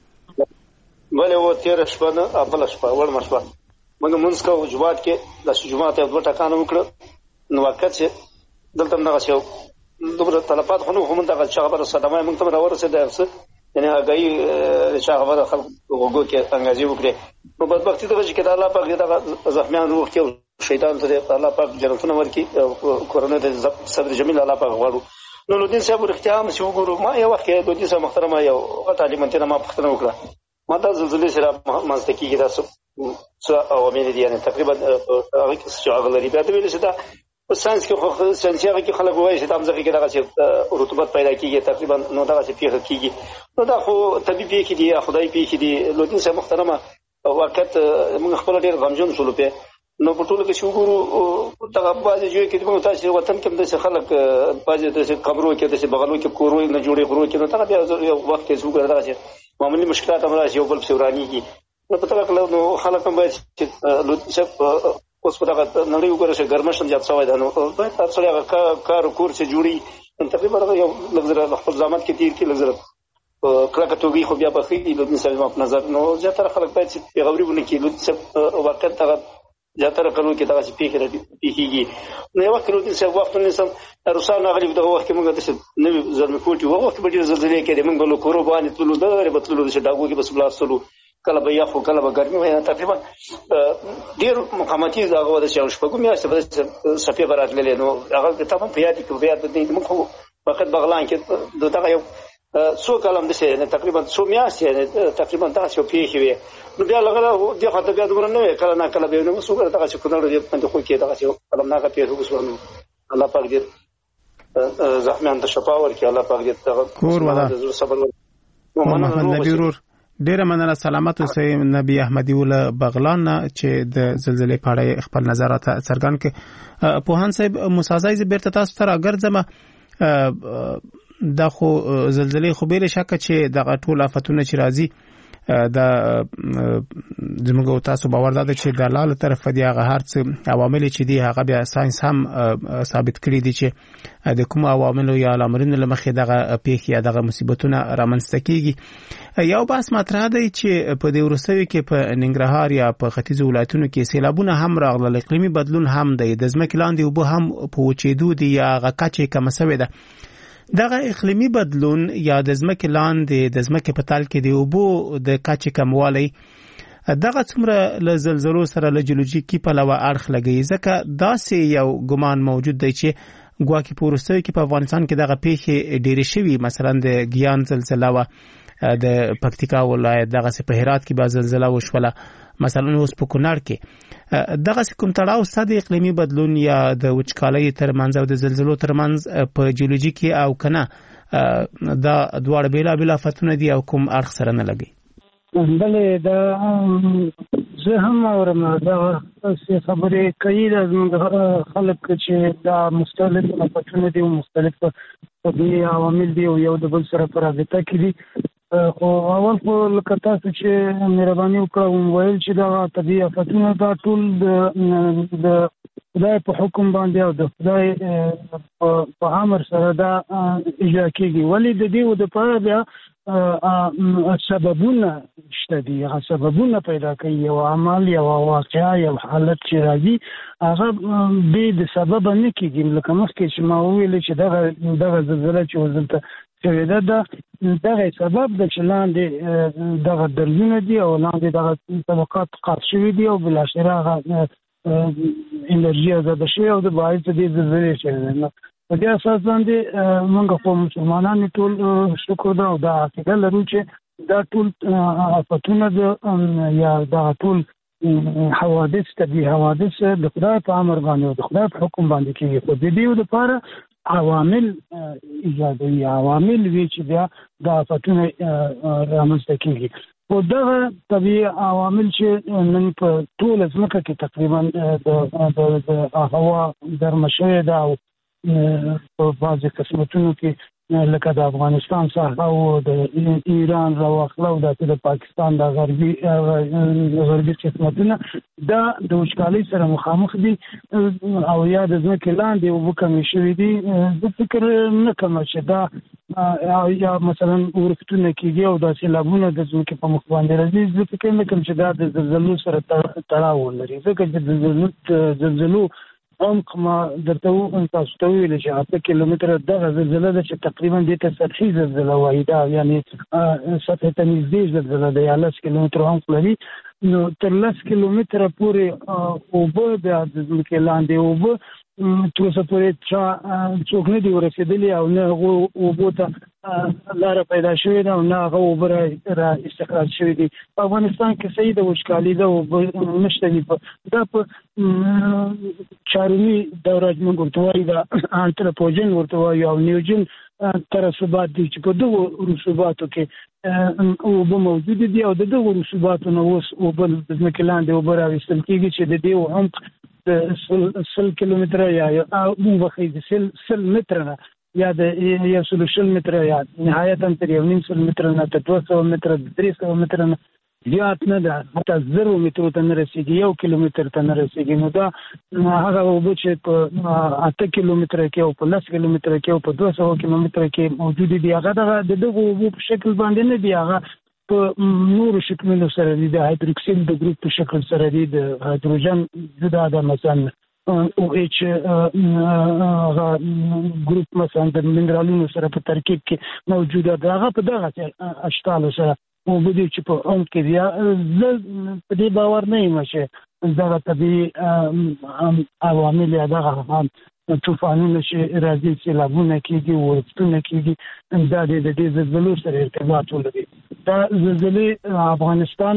بلې و تیر شپه نه بل شپه ور مشوه موږ مونږ کو جوات کې د جمعه ته دوه ټکانونه وکړه نو وخت چې دلته نه غشو دوبره طلبات خو هم دغه خبره صدمه موږ ته راورسه درس یعنی هغه چې خبره خلک وګوري کې انګازي وکړي په بدبختی دغه چې د الله پاک دغه زخمیان روح کې شیطان ته الله پاک جنتونه ورکي کورونه د صبر جمیل الله پاک غواړو نو لودین صاحب اختیام شو ګورو ما یو وخت کې لودین صاحب محترمه یو غټه لیمنټه ما پختنه وکړه ما د زلزلې سره مازدکی کې تاسو څو او مې دي یعنی تقریبا هغه څه هغه لري بیا د ویل څه دا په ساينس کې خو ساينس هغه کې خلک وایي چې د امزه کې دغه چې رطوبت پیدا کیږي تقریبا نو دغه چې پیښه کیږي نو دا خو طبيبي کې دي خدای پیښه دي لودین صاحب محترمه وخت موږ خپل ډیر غمجن شولو په نو په ټولو کې شوګورو دغه بازي جوړ کې موږ تاسو وطن کې د خلک بازي د قبرو کې د بغلو کې کورو نه جوړي غرو کې نو دا بیا یو وخت کې شوګر دا چې معمولی مشکلات هم راځي یو بل څورانی کې نو په تلک نو خلک هم باید چې لوڅ اوس په دغه نړۍ وګورئ چې ګرمشن زیات شوی دی نو باید تاسو هغه کار کور چې جوړي تقریبا یو لږ خپل ځامت کې تیر کې لږ کله کتوږي خو بیا په خې د مثال په نظر نو زیاتره خلک باید چې پیغوري ونه کې لوڅ وخت هغه زیاتره کلو کې دغه پیښه پیښیږي نو یو وخت نو چې وخت نسم روسانو غلي دغه وخت کې موږ د نوې زلمه کوټي وخت به ډیر زلزلې کې موږ له کورو باندې تلو دغه به تلو د ډاګو کې بس بلا سلو کله به یخو کله به ګرمي وای تقریبا ډیر مقاماتي دغه د شاو شپږو میاشتې په صفي برات للی نو هغه تمام په یاد کې په یاد دي موږ وخت بغلان کې دغه یو څو کلم د شه تقریبا څو میاشتې تقریبا تاسو پیښې وي نو بیا لغه د خاطر بیا دغه نه کله نه کله به نو څو کله دغه چې کونړ دې باندې خو کې دغه چې کلم نه پیښو وسونه الله پاک دې زخمیان ته شفا ورکړي الله پاک دې دغه کور ولا صبر محمد نبی ورور ډیره مننه سلامت اوسئ نبی احمدی ول بغلان چې د زلزلې په اړه خپل نظرات څرګند کړي پوهان صاحب مسازای ز بیرته تاسو ته راګرځم دا خو زلزلې خو به شک چې د ټول آفتونه چې راځي دا زموږ تاسو باور ده چې د لاله طرف دی هغه هرڅ عوامل چې دی هغه بیا ساينس هم ثابت کړی دي چې د کوم عواملو یا لاملونو لمخې دغه پیښې یا دغه مصیبتونه رامنځته کیږي یو بحث مطرح دی چې په دې ورسوي کې په ننګرهار یا په ختیځ ولایتونو کې سیلابونه هم راغلل اقلیمي بدلون هم دی د ځمکې لاندې اوبه هم په وچېدو دي یا هغه کچې کم شوې ده دغه اقلیمي بدلون یا د ځمکې لاندې د ځمکې په تل کې د اوبو د کچې کموالی دغه څومره له زلزلو سره له جیولوژیکي پلوه اړخ لګي ځکه داسې یو ګمان موجود دی چې ګواکې په وروستیو کې په افغانستان کې دغه پیښې ډېرې شوي مثلا د ګیان زلزله وه د پکتیکا ولایت دغه په هرات کې به زلزلہ وشوله مثلا اوس په کونړ کې دغه کوم تړاو ستاسو د اقلیمي بدلون یا د وچکالۍ ترمنځ او د زلزلو ترمنځ په جیولوژي کې او کنه دا دواړه بیلا بیلا فتونه دي او کوم اړخ سره نه لګي بلې دا زه هم اورم دا څه خبرې کوي د خلک چې دا مختلف فتونه دي او مختلف طبيعي عوامل دي او یو د بل سره په رابطه کې دي خو اول خو لکه تاسو چې مهرباني وکړه وویل چې دا طبيعي فتونه دا ټول د خدای په حکم باندې او د خدای په امر سره دا اجرا کیږي ولې د دې د پاره بیا سببونه شته دي هغه سببونه پیدا کوي او عمل یا واقعیا یا حالت چې راځي هغه به د سبب نه کیږي لکه مخکې چې ما ویل چې دغه دغه زلزلہ چې وزلته چې دا د دغه سبب د چلاندې دغه درزونه دي او لاندې دغه طبقات قاط شوي دي او بل اخر هغه انرژي آزاد شوی او د باعث دې زلزلې شوی په دې اساس باندې موږ په مسلمانانو ټول شکر دا او دا عقیده لرو چې دا ټول افتونه د یا دا ټول حوادث طبيعي حوادث د خدای په امر باندې او د خدای په حکم باندې کېږي خو د دې لپاره عوامل ایجادوي عوامل وی چې بیا د افتونه رامنځته کېږي او دغه طبيعي عوامل چې نن په ټول ځمکه کې تقریبا د هوا ګرمه ده او په بعضې قسمتونو کې لکه د افغانستان ساحه او د ایران راواخله او د پاکستان د غربي غربي قسمتونه دا د وچکالۍ سره مخامخ دي او یا د ځمکې لاندې اوبه کمې شوي دي زه فکر نه کوم چې دا یا مثلا ورښتونه کېږي او دا سیلابونه د ځمکې په مخ باندې راځي زه فکر نه کوم چې دا د زلزلو سره تړاو ولري ځکه چې د زلزلو عمق ما درته تاسو ته ویل چې اته کیلومتره دغه زلزلہ ده چې تقریبا د ته سطحي زلزلہ وایي دا یعنی سطح ته نږدې زلزلہ ده یا لس کیلومتره عمق لري نو تر لس کیلومتره پورې اوبه د ځمکې لاندې اوبه تر څو پورې چې څوک نه دی ورسېدلی او نه هغه اوبو ته لاره پیدا شوې ده او نه هغه اوبه را استخراج شوې دي په افغانستان کې صحیح د وچکالۍ ده اوبه نشته دي دا په چارمي دوره موږ ورته وایي دا انتروپوجن ورته وایي او نیوجن ترسبات دي چې په دغو رسوباتو کې اوبه موجود دي او د دغو رسوباتو نه اوس اوبه د ځمکې لاندې اوبه راویستل کېږي چې د دې عمق د سل کیلومتره یا موږ وخی د سل سل متره نه یا د یو سل شل متره یا نهایتا تر یو نیم سل متره نه تر دوه سوه متره درې سوه متره نه زیات نه ده حتی زرو مترو ته نه رسېږي یو کیلومتر ته نه رسېږي نو دا هغه اوبه چې په اته کیلومتره کې او په لس کیلومتره کې او په دوه سوه کیلومتره کې موجود دي هغه دغه د دغو اوبو په شکل باندې نه دي هغه په نورو شکلونو سره دي د هایدروکسیل د ګروپ په شکل سره دي د هایدروجن جدا ده مثلا او ایچ ګروپ مثلا د منرالونو سره په ترکیب کې موجوده ده هغه په دغه اشکالو سره او بده چې په عمق کې بیا زه په دې باور نه یم چې دغه طبیعي عوامل یا دغه طوفانونه چې راځي سیلابونه کېږي ورښتونه کېږي دا د دې زلزلو سره ارتباط ولري دا زلزلې افغانستان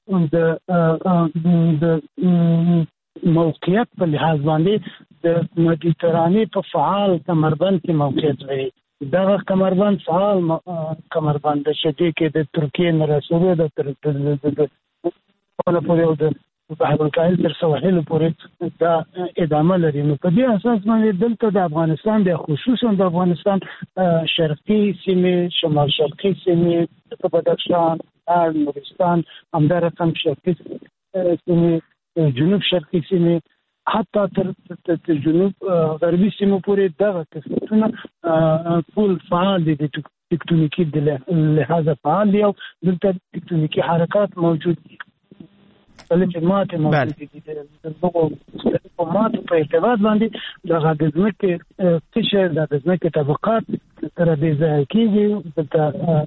د د موقعیت په لحاظ باندې د مدیترانې په فعال کمربند کې موقعیت لري دغه کمربند فعال کمربند د شتي کې د ترکیې نه رسېدو د تر په پورې او د بحر الکاهل تر سواحل پورې دا ادامه لري نو په دې اساس باندې دلته د افغانستان د خصوصا د افغانستان شرقي سیمې شمال شرقي سیمې په بدخشان نورستان همدارنګه شرقي سیمې جنوب شرقي سیمې حتی تر جنوب غربي سیمو پورې دغه قسمتونه ټول فعال دي د ټکټونیکي د لحاظه فعال دي او دلته ټکټونیکي حرکات موجود دي چې ماته موجود دي د دغو په ماته په ارتباط باندې دغه د ځمکې قشر د ځمکې طبقات تر دې ځای کېږي د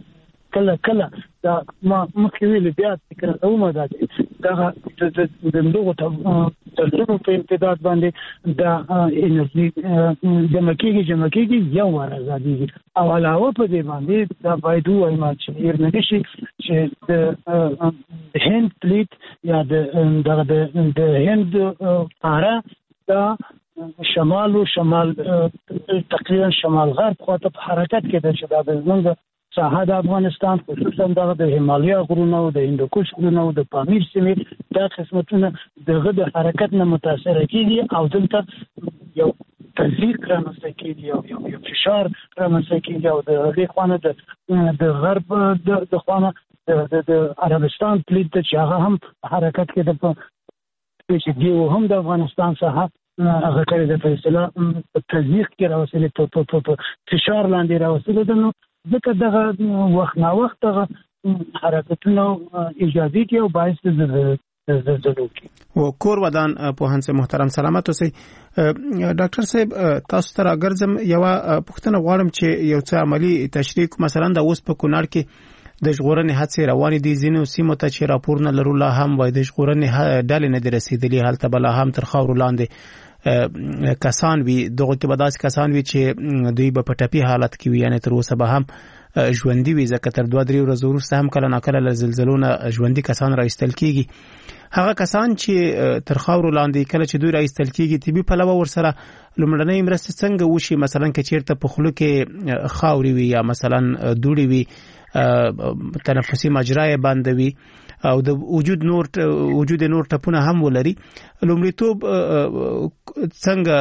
کله کله دا ما مخکې ویل بیا فکر کوم دا دا د دغه ترجمه په امتداد باندې دا انرژي د مکیږي چې مکیږي یو ور ازادي او علاوه په دې باندې دا باید وایم چې یې نشي چې د هند پلیت یا د د هند پاره دا شمال او شمال تقریبا شمال غرب خواته په حرکت کې ده چې دا د زموږ ساحه د افغانستان خصوصا د هیمالیا غرونو د هندوکش غرونو د پامیر سیمې دا قسمتونه دغه د حرکت نه متاثر کیږي او دلته یو تزریق رامنځته کیږي او یو یو فشار رامنځته کیږي او د هغې خوانه د د غرب د خوانه د عربستان پلیت چې هغه هم حرکت کې د چې دیو هم د افغانستان ساحه هغه کړي د فیصله په تزریق کې راوصلې په فشار لاندې راوصلې ده نو ځکه دغه وخت نا وخت دغه حرکتونه ایجادي کې او باعث د زلزلو کې او کور ودان په هنڅ محترم سلامت اوسئ ډاکټر صاحب تاسو ته راګرځم یو پوښتنه غواړم چې یو څه عملی تشریح مثلا د اوس په کونړ کې د ژغورنې هڅې روانې دي ځینو سیمو ته چې راپورونه لرو لا هم وایي د ژغورنې ډلې نه دي رسیدلي هلته به لا هم تر خاورو لاندې کسان وي دغه کې به داسې کسان وي چې دوی به په ټپي حالت کې وي یعنې تر اوسه به هم ژوندي وي ځکه تر دوه درې ورځې وروسته هم کله ناکله له زلزلو نه ژوندي کسان راایستل کېږي هغه کسان چې تر خاورو لاندې کله چې دوی راایستل کېږي طبي پلوه ورسره لومړنۍ مرستې څنګه وشي مثلا که چېرته په خوله کې خاورې وي یا مثلا دوړې وي تنفسي مجرا یې بنده وي او د وجود نور وجود نور ټپونه هم ولري لومړیتوب څنګه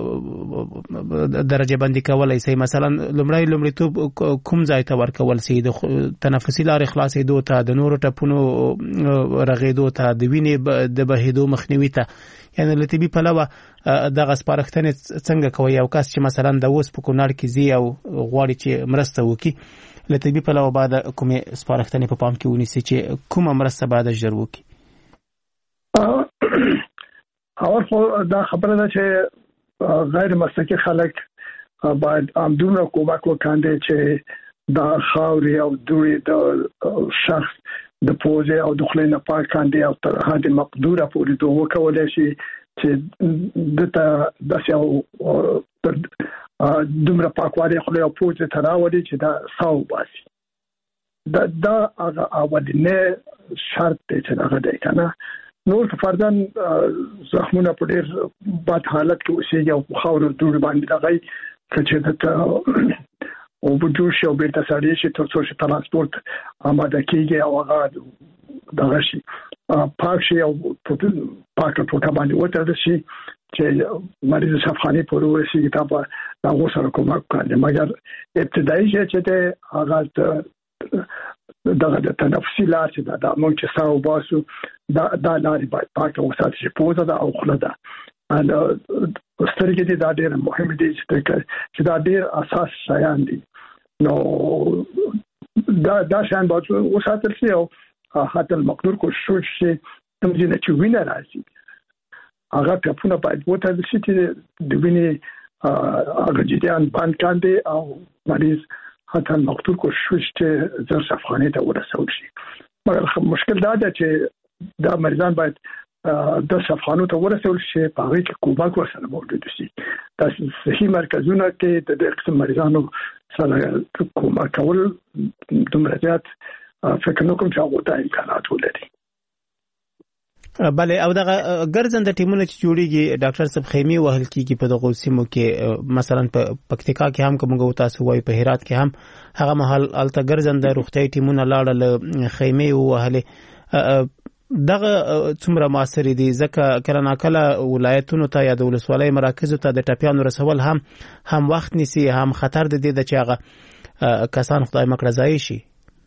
درجه بندي کولای شي مثلا لومړی لومړیتوب کوم ځای ته ورکول شي د تنفسي لارې خلاصېدو ته د نور ټپونو رغېدو ته د وینې د بهېدو مخنیوي ته یعنی له طبي پلوه دغه سپارښتنې څنګه کوي یو کس چې مثلا د اوس په کونړ کې ځي او غواړي چې مرسته وکړي له طبي پلوه باید کومې سپارښتنې په پام کې ونیسي چې کومه مرسته باید ژر وکړي اول خو دا خبره ده چې غیر مسلکي خلک باید همدومره کومک وکړي چې دا خاورې او دوړې د شخص د پوزې او د خولې نه پاک کاندي او تر حد مقدوره پورې دوه وکولای شي چې دته د سیاو دومره پاکوالی خولې او پوزې ته راوړي چې دا ساو باسي دا دا هغه اولنې شرط دی چې هغه دی که نه نور که فرضاً زخمونه په ډېر بد حالت کې اوسېږي او خاورو دوړې باندې دغی که چې دته اوبه جوړ شي او بیرته سړې شي تر څو چې ترانسپورت آماده کېږي او هغه دغه شي پاک شي او پاکه ټوټه باندې وتړل شي چې مریض شفاخانې پورې ورسېږي تا به د هغو سره کومک وکړي مګر ابتدایي شی چې دی هغه دغه د تنفسي لار چې ده دا موږ چې ساه وباسو دا دا لارې باید پاکه وساتل شي پوزه ده او خوله ده سترګې دي دا ډېر مهم دي چې دا ډېر اساس شیان دي نو دا دا شیان باید وساتل شي او حتی المقدور کوشش شي کوم ځای چې وینه راځي هغه ټپونه باید وتړل شي چې د وینې هغه جریان بند کاندي او مریض حتی المقدور کوشش چې زر شفاخانې ته ورسول شي مګر مشکل دا ده چې دا مریضان باید د شفاخانو ته ورسول شي په هغه کې کومک ورسره موجود شي دا صحي مرکزونه کې د دې قسم مریضانو سره کومک کول دومره زیات فکر نه کوم چې هغه ته امکانات ولري بله او دغه ګرځنده ټیمونه چې جوړیږي ډاکټر صاحب خیمه وهل کیږي په دغه سیمو کې مثلا په پکتیکا کې هم کومه تاسو وایي په هرات کې هم هغه محل الته ګرځنده روغتي ټیمونه لاړل خیمه وهل دغه څومره موثر دي ځکه کله ناکله ولایتونو ته یا د ولسوالۍ مراکزو ته د ټپیانو رسول هم هم وخت نیسي هم خطر د دې چې هغه کسان خدای مکړه ځای شي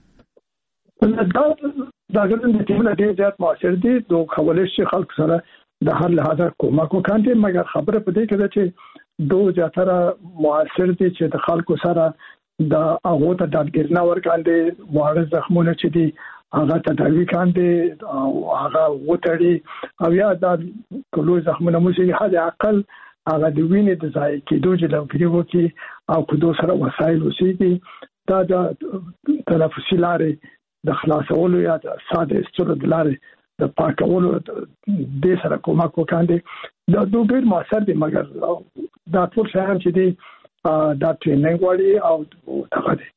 دا ګرځنده ټیمونه ډېر زیات موثر دي دوه کولای شي خلک سره د هر لحاظه کومک وکړي مګر خبره په دې کې ده چې دوه زیاتره موثر دي چې د خلکو سره د هغه ته دادګرنا ورکاندي واړه زخمونه چې دي هغه تداوی کاندي او هغه وټړي او یا د کلو زخمونه مو چې حد اقل هغه د وینې د ځای کېدو چې د کریو کې او کدو سره وسایل وسیږي دا د تنفسي لارې د خلاصولو یا د ساده استرو د لارې د پاکولو د سره کومک وکاندي دا دوه ډیر موثر دي مګر دا ټول شهر چې دي دا ټریننګ وړي او هغه دي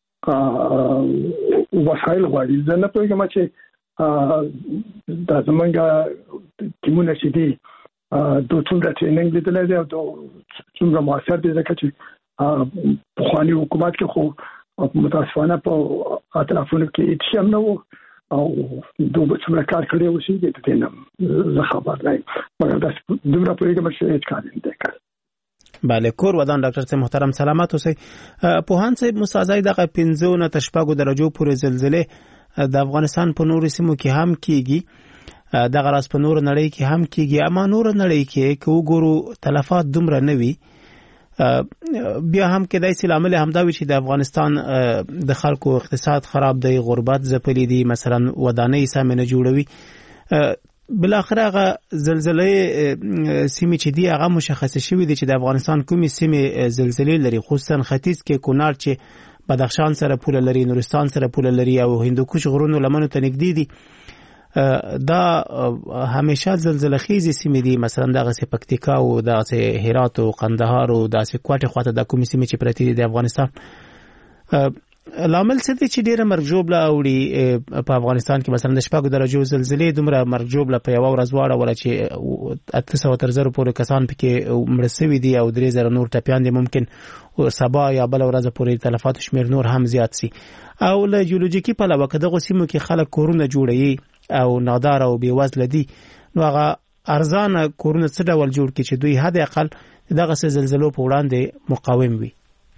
وسایل غواړي زه نه پوهیږم چې دا زمونږ ټیمونه چې دي د څومره ټریننګ لیدل دي او څومره موثر دي ځکه چې په خواني حکومت کې خو متاسفانه په اطرافونو کې هیڅ هم نه وو او دوه څومره کار کړی وسی دي ته نه زه خبر نه مګر دا دومره پوهیږم چې هیڅ کار نه کوي. بله کور ودان ډاکټر صاحب محترم سلامت اوسئ. پوهان صاحب مساعدای دغه پنځه نه تشپاګو درجو پورې زلزلې د افغانستان په نورو سیمو کې هم کیږي دغه راس په نور نړۍ کې هم کیږي اما نور نړۍ کې کو ګورو تلفات دومره نه وي بیا هم کې دای سلام له همدا وی چې د افغانستان د خلکو اقتصاد خراب دی غربت زپلی دی مثلا ودانۍ سم نه جوړوي بل اخره زلزلې سیمې چې دی هغه مشخص شوی دی چې د افغانستان کومې سیمې زلزلې لري خصوصا ختیځ کې کونړ چې بدخشان سره پوله لري نورستان سره پوله لري او هندوکش غرونو لمنو ته نږدې دي دا همیشه زلزلې خیزي سیمې دي مثلا دغه سه پکتیکا او دغه سه هرات او قندهار او دغه سه کوټه خواته د کومې سیمې چې پرتی دي د افغانستان لامل څه دی چې ډیره مرګ جوړه اوړي په افغانستان کې مثلا د شپږو درجو زلزلې دومره مرګ جوړه په یو ورځ واړه ولا چې اته سوه تر زر پورې کسان پکې مړ شوي دي او درې زره نور ټپیان دي ممکن سبا یا بل ورځ پورې تلفات شمیر نور هم زیات سي او له جیولوژیکي په لور کده غوسیمو کې خلک کورونه جوړي او نادار او بیوزل دي نو هغه ارزانه کورونه څه ډول جوړ کړي چې دوی حد اقل دغه زلزلو په وړاندې مقاوم وي.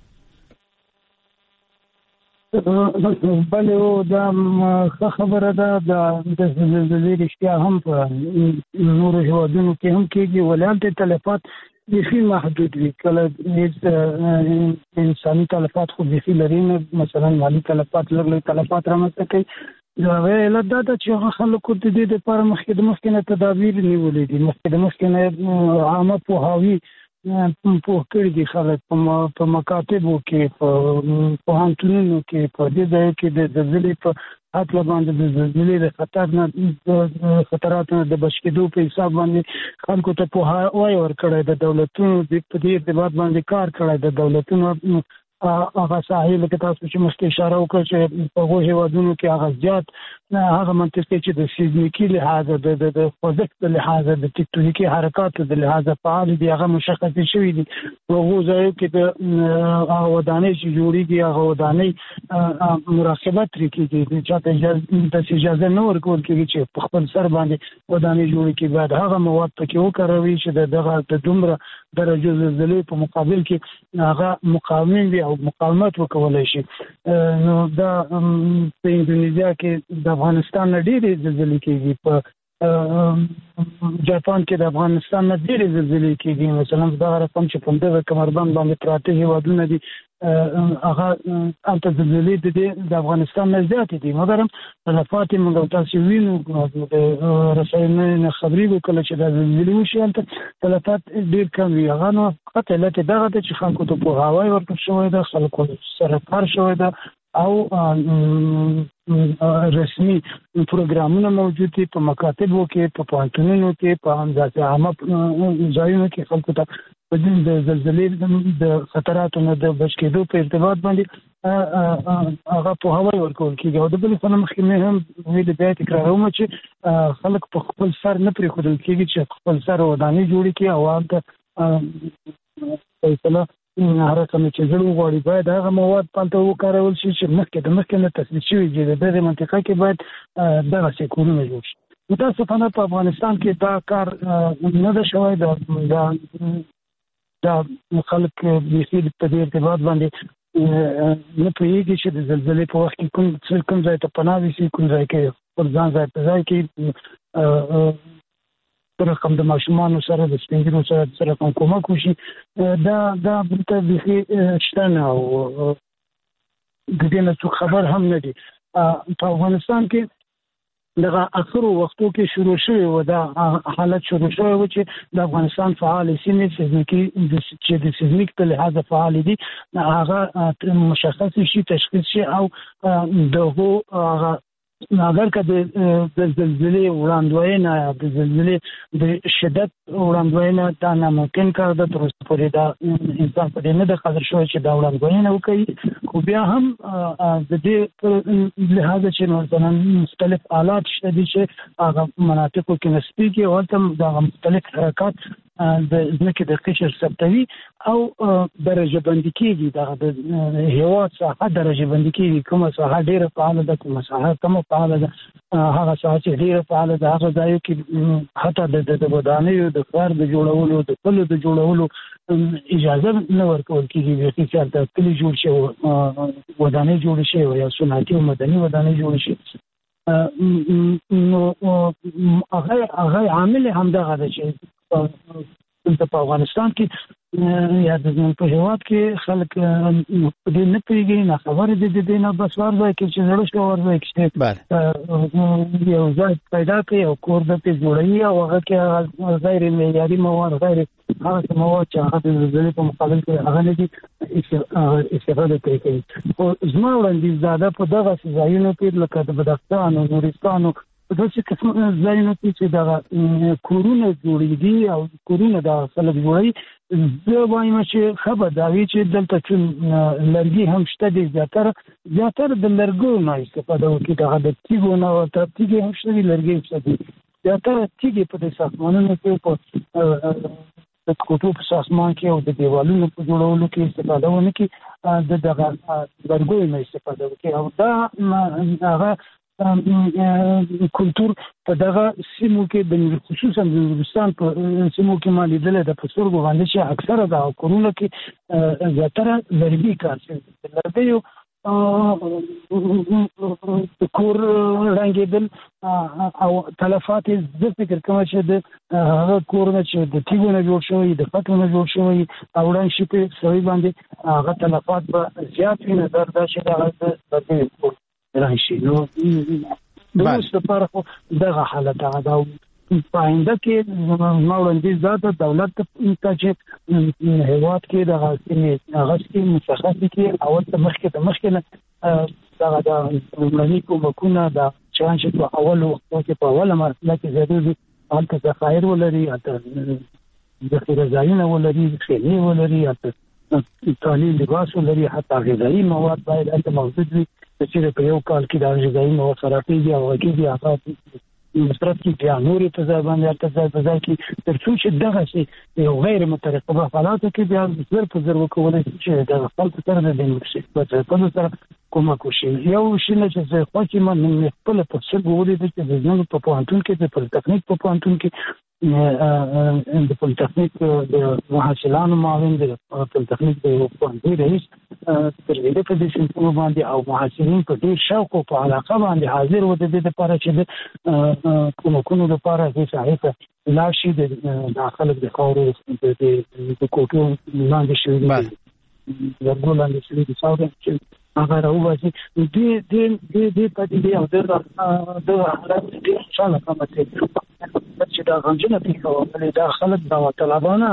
بله او دا خبره ده د زلزلې رښتیا هم په نورو هیوادونو کې هم کېږي ولې تلفات بیخي محدود وي کله انساني تلفات خو بیخي لري نه مثلا مالي تلفات لږ لږ تلفات رامنځته کوي دا علت دا ده چې خلکو د دې لپاره مخکې د مخکې نه تدابیر نیولې دي مخکې د مخکې نه عامه پوهاوي په کړي دي خلک په مکاتبو کې په پوهنتونونو کې په دې ځای کې د زلزلې په حق باندې د زلزلې د خطر نه خطراتو د بچ کېدو په حساب باندې خلکو ته پوهاوی ورکړی د دولتونو د په دې ارتباط باندې کار کړی د دولتونو هغه ساحل کې تاسو چې مخکې اشاره وکړه چې په هغو هیوادونو کې هغه زیات هغه منطقې چې د سیزمیکي لحاظ د د خوځښت لحاظ د تکتونیکي حرکاتو د لحاظ فعال دي هغه مشخص شوی دي په هغو ځایو کې د ودانۍ چې جوړیږي هغه ودانۍ مراقبت لري کېږي چې ته اجازه نه ورکول کېږي چې په خپل سر باندې ودانۍ جوړ کړي باید هغه مواد پکې وکاروي چې دغه د دومره درجه زلزلې په مقابل کې هغه مقاوم وي او مقاومت وکولای شي. نو دا په اندونیزیا کې د افغانستان نه ډېرې زلزلې کېږي په جاپان کې د افغانستان نه ډېرې زلزلې کېږي مثلا دغه رقم چې په دغه کمربند باندې پراته هیوادونه دي هغه هلته زلزلې د افغانستان نه زیاتې دي مګر تلفات یې موږ تاسو وینو د رسنیو نه خبرې وکړه چې دا زلزلې وشي هلته تلفات ډېر کم وي هغه نو فقط علت یې دغه ده چې خلکو ته پوهاوی ورکړل شوی ده خلکو سره کار شوی ده او رسمي پروګرامونه موجود دي په مکاتبو کې په پوهنتونونو کې په همداسې عامه ځایونو کې خلکو ته په دې د زلزلې د خطراتو نه د بچ کېدو په ارتباط باندې هغه پوهاوی ورکول کېږي او د بلې خوا نه مخکې مې هم ویلي بیا تکراروم چې خلک په خپل سر نه پرېښودل کېږي چې خپل سر ودانۍ جوړې کړي او هلته فیصله هر کومه چې زړه غواړي باید هغه مواد پالته وکارول شي چې مخکې د مخکې نه تثبیت شوي دي د دغه منطقه کې باید دغسې کورونه جوړ شي. متاسفانه په افغانستان کې دا کار نه ده شوی دا دا خلک بیخي په دې ارتباط باندې نه پوهېږي چې د زلزلې په وخت کې کوم کوم ځای ته پناه ویسي کوم ځای کې پر ځان ځای په ځای کې رقم د ماشومانو سره د سپینګرو سره سره کوم کومک وشي دا دا بلته بیخي شته نه او د دې نه څوک خبر هم نه دي. په افغانستان کې دغه اخرو وختو کې شروع شوی و دا حالت شروع شوی و چې د افغانستان فعال سیمې سیزمیکي چې د سیزمیک په لحاظ فعال دي هغه مشخص شي تشخیص شي او دغه هغه اگر که د زلزلې وړاندوینه د زلزلې د شدت وړاندوینه دا ناممکن کار ده تر اوسه پورې دا انسان په دې نه ده قادر شوی چې دا وړاندوینه وکړي خو بیا هم د دې لحاظ چې مثلا مختلف آلات شته دي چې هغه مناطقو کې نسبي کې ورته د مختلف حرکات د ځمکې د قشر ثبتوي او درجه بندي کېږي د هېواد ساحه درجه بندي کېږي کومه ساحه ډېره فعاله ده کومه ساحه کمه فعاله ده هغه ساحه چې ډېره فعاله ده هغه ځایو کې حتی د ودانیو د ښار د جوړولو د پلو د جوړولو اجازه نه ورکول کېږي چې چېرته کلي جوړ شي ودانۍ جوړې شي یا صنعتي او مدني ودانۍ جوړې شي نو هغه عامل همدغه ده چې په افغانستان کې یا د په هېواد کې خلک په دې نه پوهېږي نه خبرې دي د دې نه بس ورځی کې چې زړه شو ورځی کې یو ځای پیدا کړي او کور دلته جوړوي او هغه کې غیر معیاري مواد غیر هغه مواد چې هغه د زلزلې په مقابل کې هغه نه دي استفاده کوي خو زما وړاندیز دا ده په دغه ځایونو کې لکه د بدخشان او نورستان په داسې قسم ځایونو کې چې دغه کورونه جوړېږي او کورونه د خلک جوړوي زه وایم چې ښه به دا وي چې دلته چې لرګي هم شته دي زیاتره زیاتره د لرګیو نه استفاده وکړي دغه د تیږو نه ورته تیږې هم شته دي لرګي هم شته دي زیاتره تیږې په دې ساختمانونو کې په د کوټو په ساختمان کې او د دیوالونو په جوړولو کې استفاده ونه کړي د دغه لرګیو نه استفاده وکړي او دا هغه کلتور په دغه سیمو کې د خصوصا د نورستان په سیمو کې ما لیدل د پسورګو باندې چې اکثره د کورونو کې زیاتره لرګي کار شي لرګیو کور رنګېدل او تلفات زه فکر کوم چې د هغه کورونه چې د تیږو نه جوړ شوی د خټو نه جوړ شوی او ړنګ شي په سوي باندې هغه تلفات به زیات وي نظر دا چې د لرګیو راشي نو د اوس لپاره خو دغه حالت هغه دا په آینده کې ما وړاندیز دا د دولت ته چې هېواد کې دغه هغه کې مشخص کړي او ته مخکې ته مخکې نه دغه د لومړني کومکونه د چانس په اول وخت کې په اوله مرحله کې ضروري هلته ذخایر ولري هلته ذخیره ځایونه ولري خیمې ولري هلته تعلیم لباس ولري حتی غذایي مواد باید هلته موجود وي چې په یو کال کې د غذایي مواد خرابېږي او کېږي هغه مصرف کې بیا نورې په ځای باندې هلته ځای په ځای کې تر څو چې دغسې یو غیر مترقبه حالاتو کې بیا زر په زر وکولی شي چې دغه خلکو سره د مصرفونو سره کومک وشي یو شي نه چې زه خوښ یم مې خپله په سترګو ولیده چې د زموږ په پوهنتون کې د پولیتخنیک په پوهنتون کې د پولیتخنیک د محصلانو معاون د پولیتخنیک د یو پوهنځي رئیس تر دې په دې سیمو باندې او محصلین په ډېر شوق او په علاقه باندې حاضر و د دې لپاره چې د کومکونو لپاره هیڅ هیڅ لاړ شي د خلک د خاورو د کوټو لاندې شوي دي لرګو لاندې شوي دي څاوري هغه راوباسي دې دې دې دې پدې او د د حالت دې انشاءالله کومه چې دا غنجنه پیښه دا خلک دا طلبانه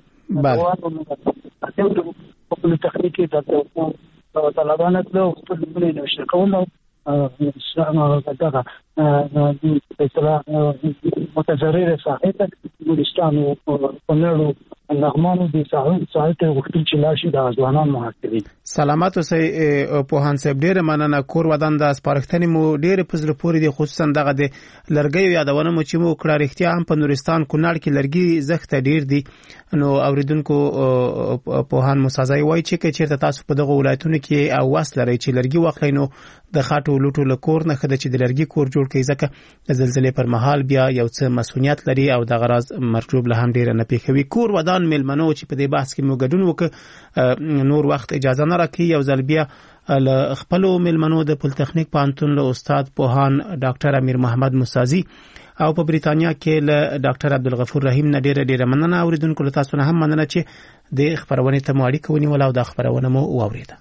بله په تخنیک کې دا طلبانه له خپل بلې نشته کوم دغه په اصطلاح متضرر صاحب نورستان او پنړو نغمانو د ساحل ته وختي چې لاشي د ځوانان محاصرین سلامات اوسئ پوهان صاحب ډېر مننه کور ودان د سپارښتنې مو ډېر په زړه پورې دي خصوصا دغه د لرګیو یادونه مو چې مو کړه رښتیا هم په نورستان کونړ کې لرګي زښت ډېر دي نو اوریدونکو پوهان مسازای وایي چې چیرته تاسو په دغه ولایتونو کې او واس لرئ چې لرګي واخلئ نو د خاطو لوټو لکور نه خده چې د لرګي کور جوړ کړي ځکه د زلزلې پر مهال بیا یو څه مسؤلیت لري او د غراض مرجوب له هم ډیر نه پیښوي کور ودان ملمنو چې په دې بحث کې مو ګډون وکړ نور وخت اجازه نه راکړي یو ځل بیا له خپلو ملمنو د پولیتخنیک پوهنتون له استاد پوهان ډاکټر امیر محمد مسازي او په بریتانیا کې له ډاکټر عبدالغفور رحیم نه ډیره ډیره مننه اوریدونکو له تاسو نه هم مننه چې د خبرونه ته مو اړیکه ونیول او د خبرونه مو واوریده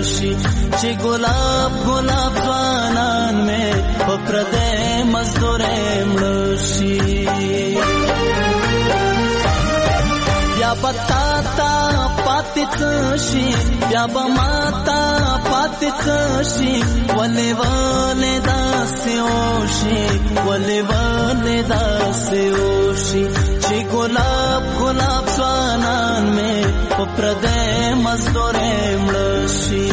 شي چې ګلاب ګلاب ځوانان مې په پردې مزدورې مړه شي بیا پتا تا پاتې څه شي بیا به ماتا پاتې څه شي ولې ولې داسې وشي ولې ولې داسې وشي چې ګلاب ګلاب ځوانان مې په پردې مزدورې مړه شي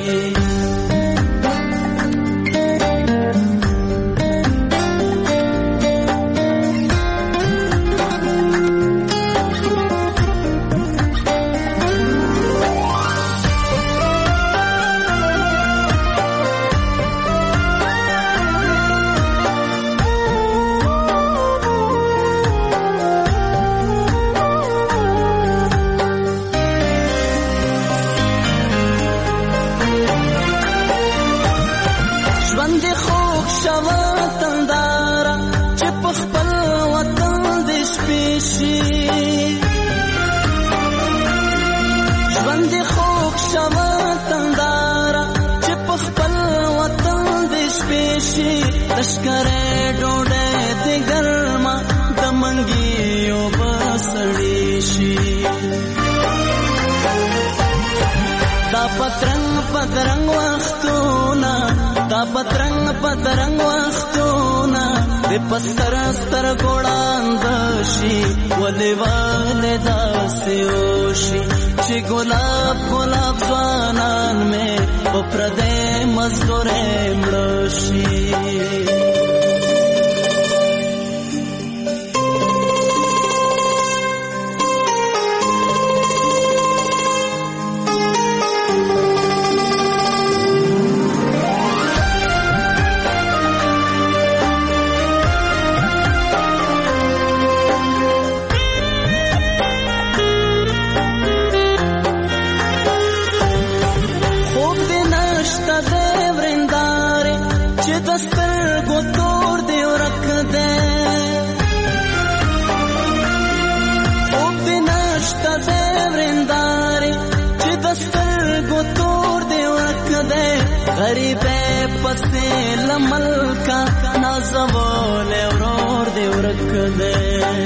تشکره ډوډۍ د ګرما د منګیو بسړی شي دا پترنګ پترنګ وختونه دا پترنګ پترنګ وختونه د پستر ستر ګوړاند شي ولې ولې داسې وشي چې ګلاب ګلاب ځوانان مې په پردې مزدورې مړه شي غریبه پسې لملکا نازول ورور دی ورک دے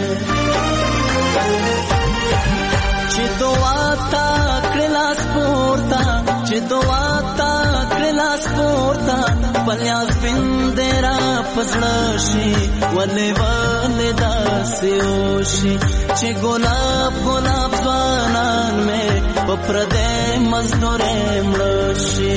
چې دعا تا کلاس پورتا چې دعا تا کلاس پورتا پلیاس بندرا پزړه شي ولې ولې داسې وشي چې ګلاب ګلاب ځوانان مې په پردې مزدورې مړه شي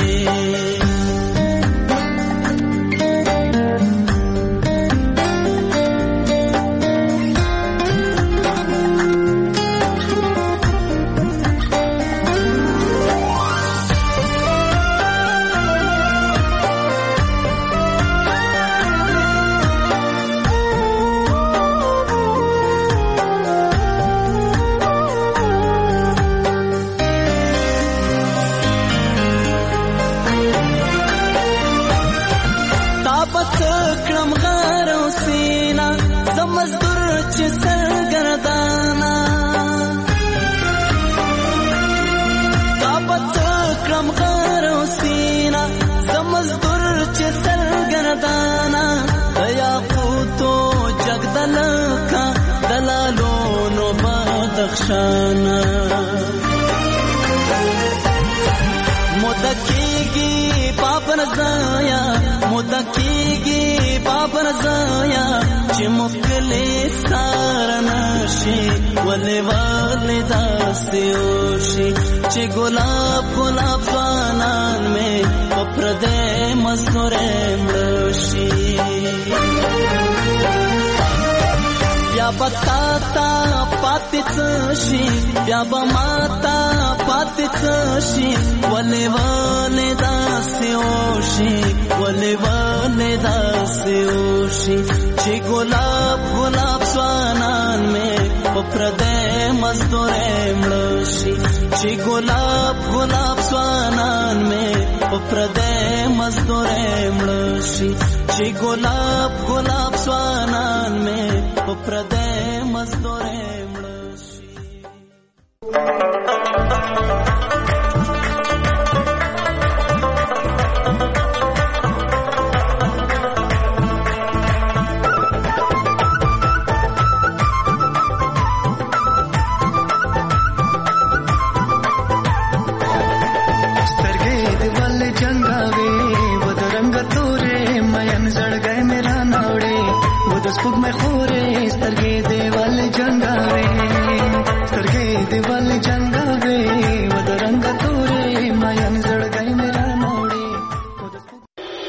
شانا مدکیگی پاپن زایا مدکیگی پاپن زایا چی مکلی سارناشی ولی والی داستی اوشی چی گلاب گلاب زوانان میں پپردے مزدورے مڑوشی بیا بتا تا پاتې څه شي بیا به ماتا پاتې څه شي ولې ولې داسې وشي ولې ولې داسې وشي چې ګلاب ګلاب ځوانان مې په پردې مزدورې مړه شي چې ګلاب ګلاب ځوانان مې په پردې مزدورې مړه شي چې ګلاب ګلاب ځوانان مې په پردې مزدورې مړه شي سپوږمۍ خورې